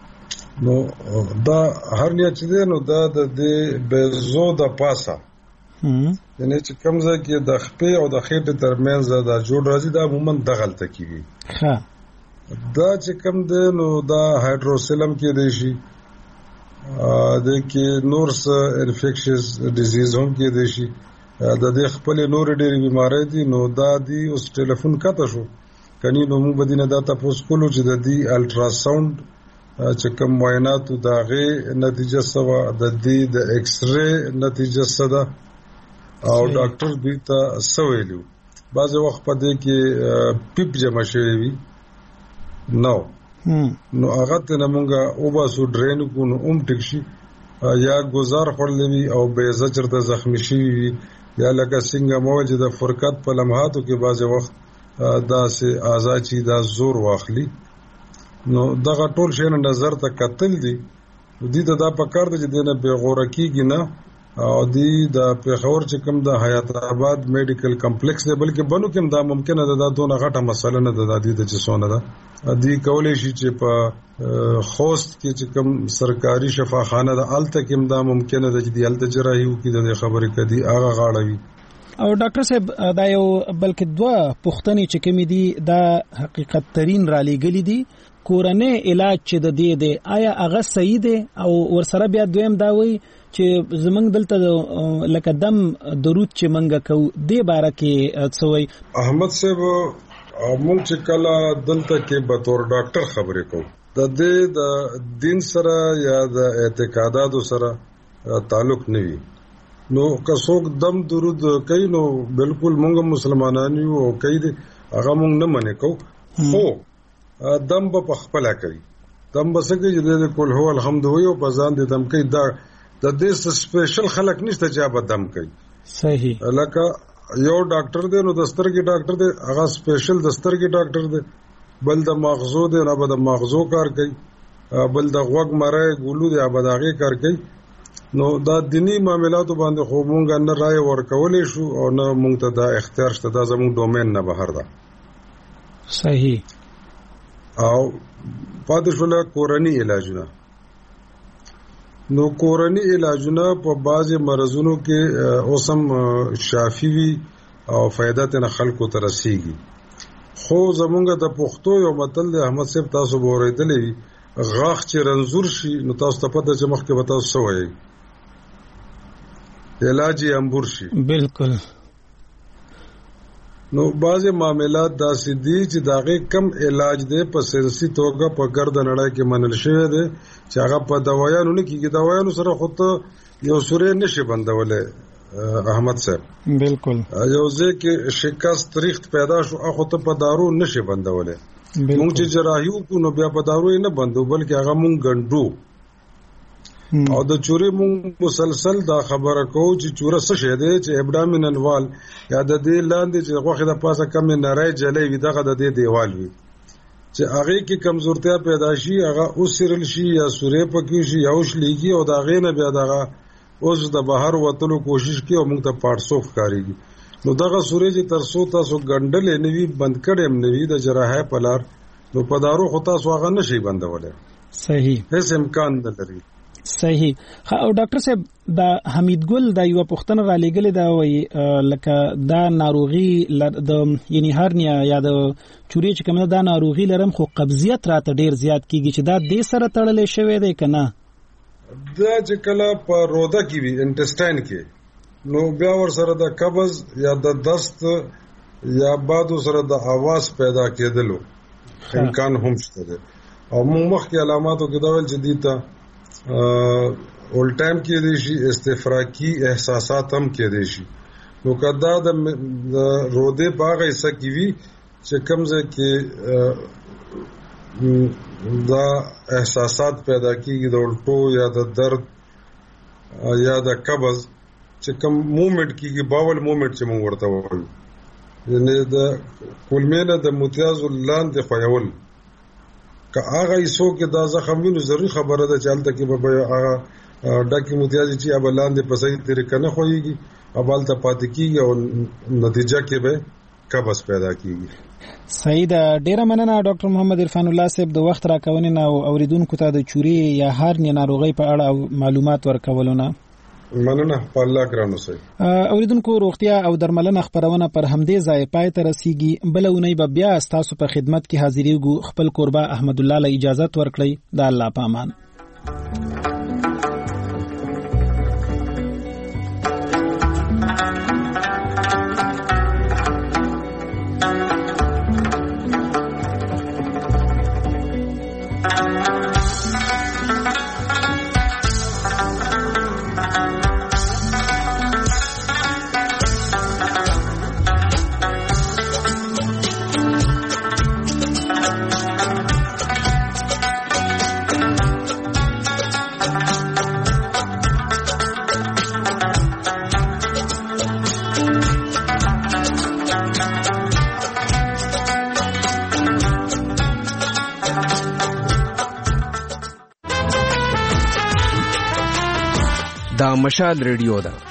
نو دا هر نه چې نو دا د بیزو د پاسه یعنی چې کوم ځای کې د خپې او د خېټې ترمنځ دا جوړ راځي دا عموما دغلته کیږي. دا چې کوم دی نو دا هایدروسیلم کې دی شي د کې نور څه انفیکشس ډیزیز هم کې دی شي د دې خپل نور ډېری بیماری دي. نو دا دی اوس ټلیفون کته شو کني نو موږ بدینه دا تاسو کولو چې د دې الټراساوند چې کوم معاینات دا غي نتیجه سوا د دې د ایکس ری نتیجه سدا او ډاکټر دې ته سویلو بعض وخت په دې کې پیپ جمع شوی وي نو هغه ته موږ او باسو ډرین کو نو ټیک شي یا گزار خړلوي او به زجر د زخمی شي یا لکه څنګه موجه د فرقت په لمحاتو کې بعض وخت دا سه آزاد چی دا زور واخلي. نو دغه ټول شی نظر ته قتل دي دي ته دا پکار دي چې دنه به غوړه کیږي نه او دي د پیښور چې کوم د حیات آباد میډیکل کمپلیکس دی بلکې بنو کې دا ممکنه ده دا دونه غټه مسله نه ده د دې د چسونه ده دي کولای شي چې په خوست کې چې کوم سرکاري شفاخانه ده الته کې دا ممکنه ده چې د الته جراحي وکړي د خبرې کدي هغه غاړوي. او ډاکټر صاحب دا یو بلکې دوه پوښتنې چې کوم دي دا حقیقت ترين را لېګلې دي کورنۍ علاج چې د دې دی آیا هغه صحیح دی او ورسره بیا دویم دا وایي چې زمنګ دلته لکه دم درود چې منګه کو دې باره کې څه وایي. احمد صاحب موږ چې کله دلته کې به تور ډاکټر خبرې کوو د دې د دین سره یا د اعتقاداتو سره تعلق نه وي نو که څوک دم درود کوي نو بالکل موږ مسلمانان یو او کوي هغه موږ نه منې کو خو دم په خپل کوي دم بسکه چې د کول هو الحمد وي او په ځان دې دم کوي دا د دې سپیشل خلک نشته چې به دم کوي. صحیح لکه یو ډاکټر دی نو د سترګې ډاکټر دی هغه سپیشل د سترګې ډاکټر دی بل د مغزو دی نه به د مغزو کار کوي بل د غوږ مړی ګولو دی به داغه کار کوي. نو دا دینی معاملاتو باندې خو مونږ نه رائے ورکولې شو او نه مونږ ته دا اختیار شته دا زموږ ډومین نه بهر ده. صحیح. او پاتې شول کورنی علاجونه نو کورنی علاجونه په بعضي مرزونو کې اوسم شافي وي او فائدہ ته خلکو ته رسیږي خو زمونږ د پښتو یو متل د احمد صاحب تاسو بوریدلې غاښ چې رنزور شي نو تاسو ته پته چې مخکې به تاسو سوې علاج یې امبور شي. بالکل. نو بعضی معاملات داسې دي چې داغه کم علاج دی په سیاسي توګه په ګرد نړۍ کې منل شوی دی چې هغه په دوايانو نه کېږي دوايانو سره خو ته یو سورې نشي بندولې احمد صاحب. بالکل. یو ځکه شکست ریخت پیدا شو اخو ته په دارو نشي بندولې مونږ چې جراحي وکړو نو بیا په دارو نه بندو بلکې هغه مونږ ګندو او د چوري مونږ مسلسل دا خبره کوو چې چوره څه شه دی چې ابډامینل وال یا د دې لاندې چې غوښه د پاسه کم نری جلې وي دغه د دې دیوال وي چې هغه کې کمزورتیا پیدا شي هغه اوسرل شي یا سورې پکې شي یا وشلېږي او دا غینه بیا دغه اوس د بهر وتلو کوشش کوي او موږ ته پارسوف کاریږي نو دغه سورې چې ترسو تاسو ګندلې نوي بند کړم نوي د جراحه پلار نو په دارو خو تاسو هغه نشي بندولای. صحیح. هیڅ امکان نه لري. صحیح. او ډاکټر صاحب دا حمید ګل دا یو پښتنه را لګلې دا وایي لکه دا ناروغي د یعنی هرنیا یا د چوري چې کوم دا ناروغي لرم خو قبضیت راته ډیر زیات کیږي چې دا د سره تړلې شوی دی کنه دا چې کله په روده کې وي انټسټاین کې نو بیا ور سره د قبض یا د دست یا بادو سره د आवाज پیدا کېدلو امکان هم شته او موږ مخکې علاماتو کې دا ول چې دیتا اول ټایم کې دي شي استفراقی احساسات هم کې دي شي نو کدا د روده باغ ایسه کی وی چې کمزه کې دا احساسات پیدا کیږي د الټو یا د درد یا د قبض چې کوم موومېنټ کیږي باول موومېنټ چې موږ ورته وایو یعنی د کولمینه د متیاز لاندې خویول که هغه ایسو کې دا زخم وینو ضروري خبره ده چې حالت کې به هغه ډاکي متیاز چې اب لاندې په صحیح طریقه نه خوېږي ابال ته پاتې کیږي او نتیجه کې به قبض پیدا کیږي. صحیح ده. ډیره مننه ډاکټر محمد عرفان الله صاحب د وخت راکونې نه او اوریدونکو ته د چوري یا هرنیا ناروغي په اړه معلومات ورکولونه. مننه په الله ګرانو سي. اوریدونکو روغتیا او درملنه خبرونه پر همدې ځای پای ته رسیږي. بل اونۍ به بیا تاسو په خدمت کې حاضرېږو. خپل قربا احمد الله له اجازه ورکړئ. د الله په امان. دا مشال ریډیو ده.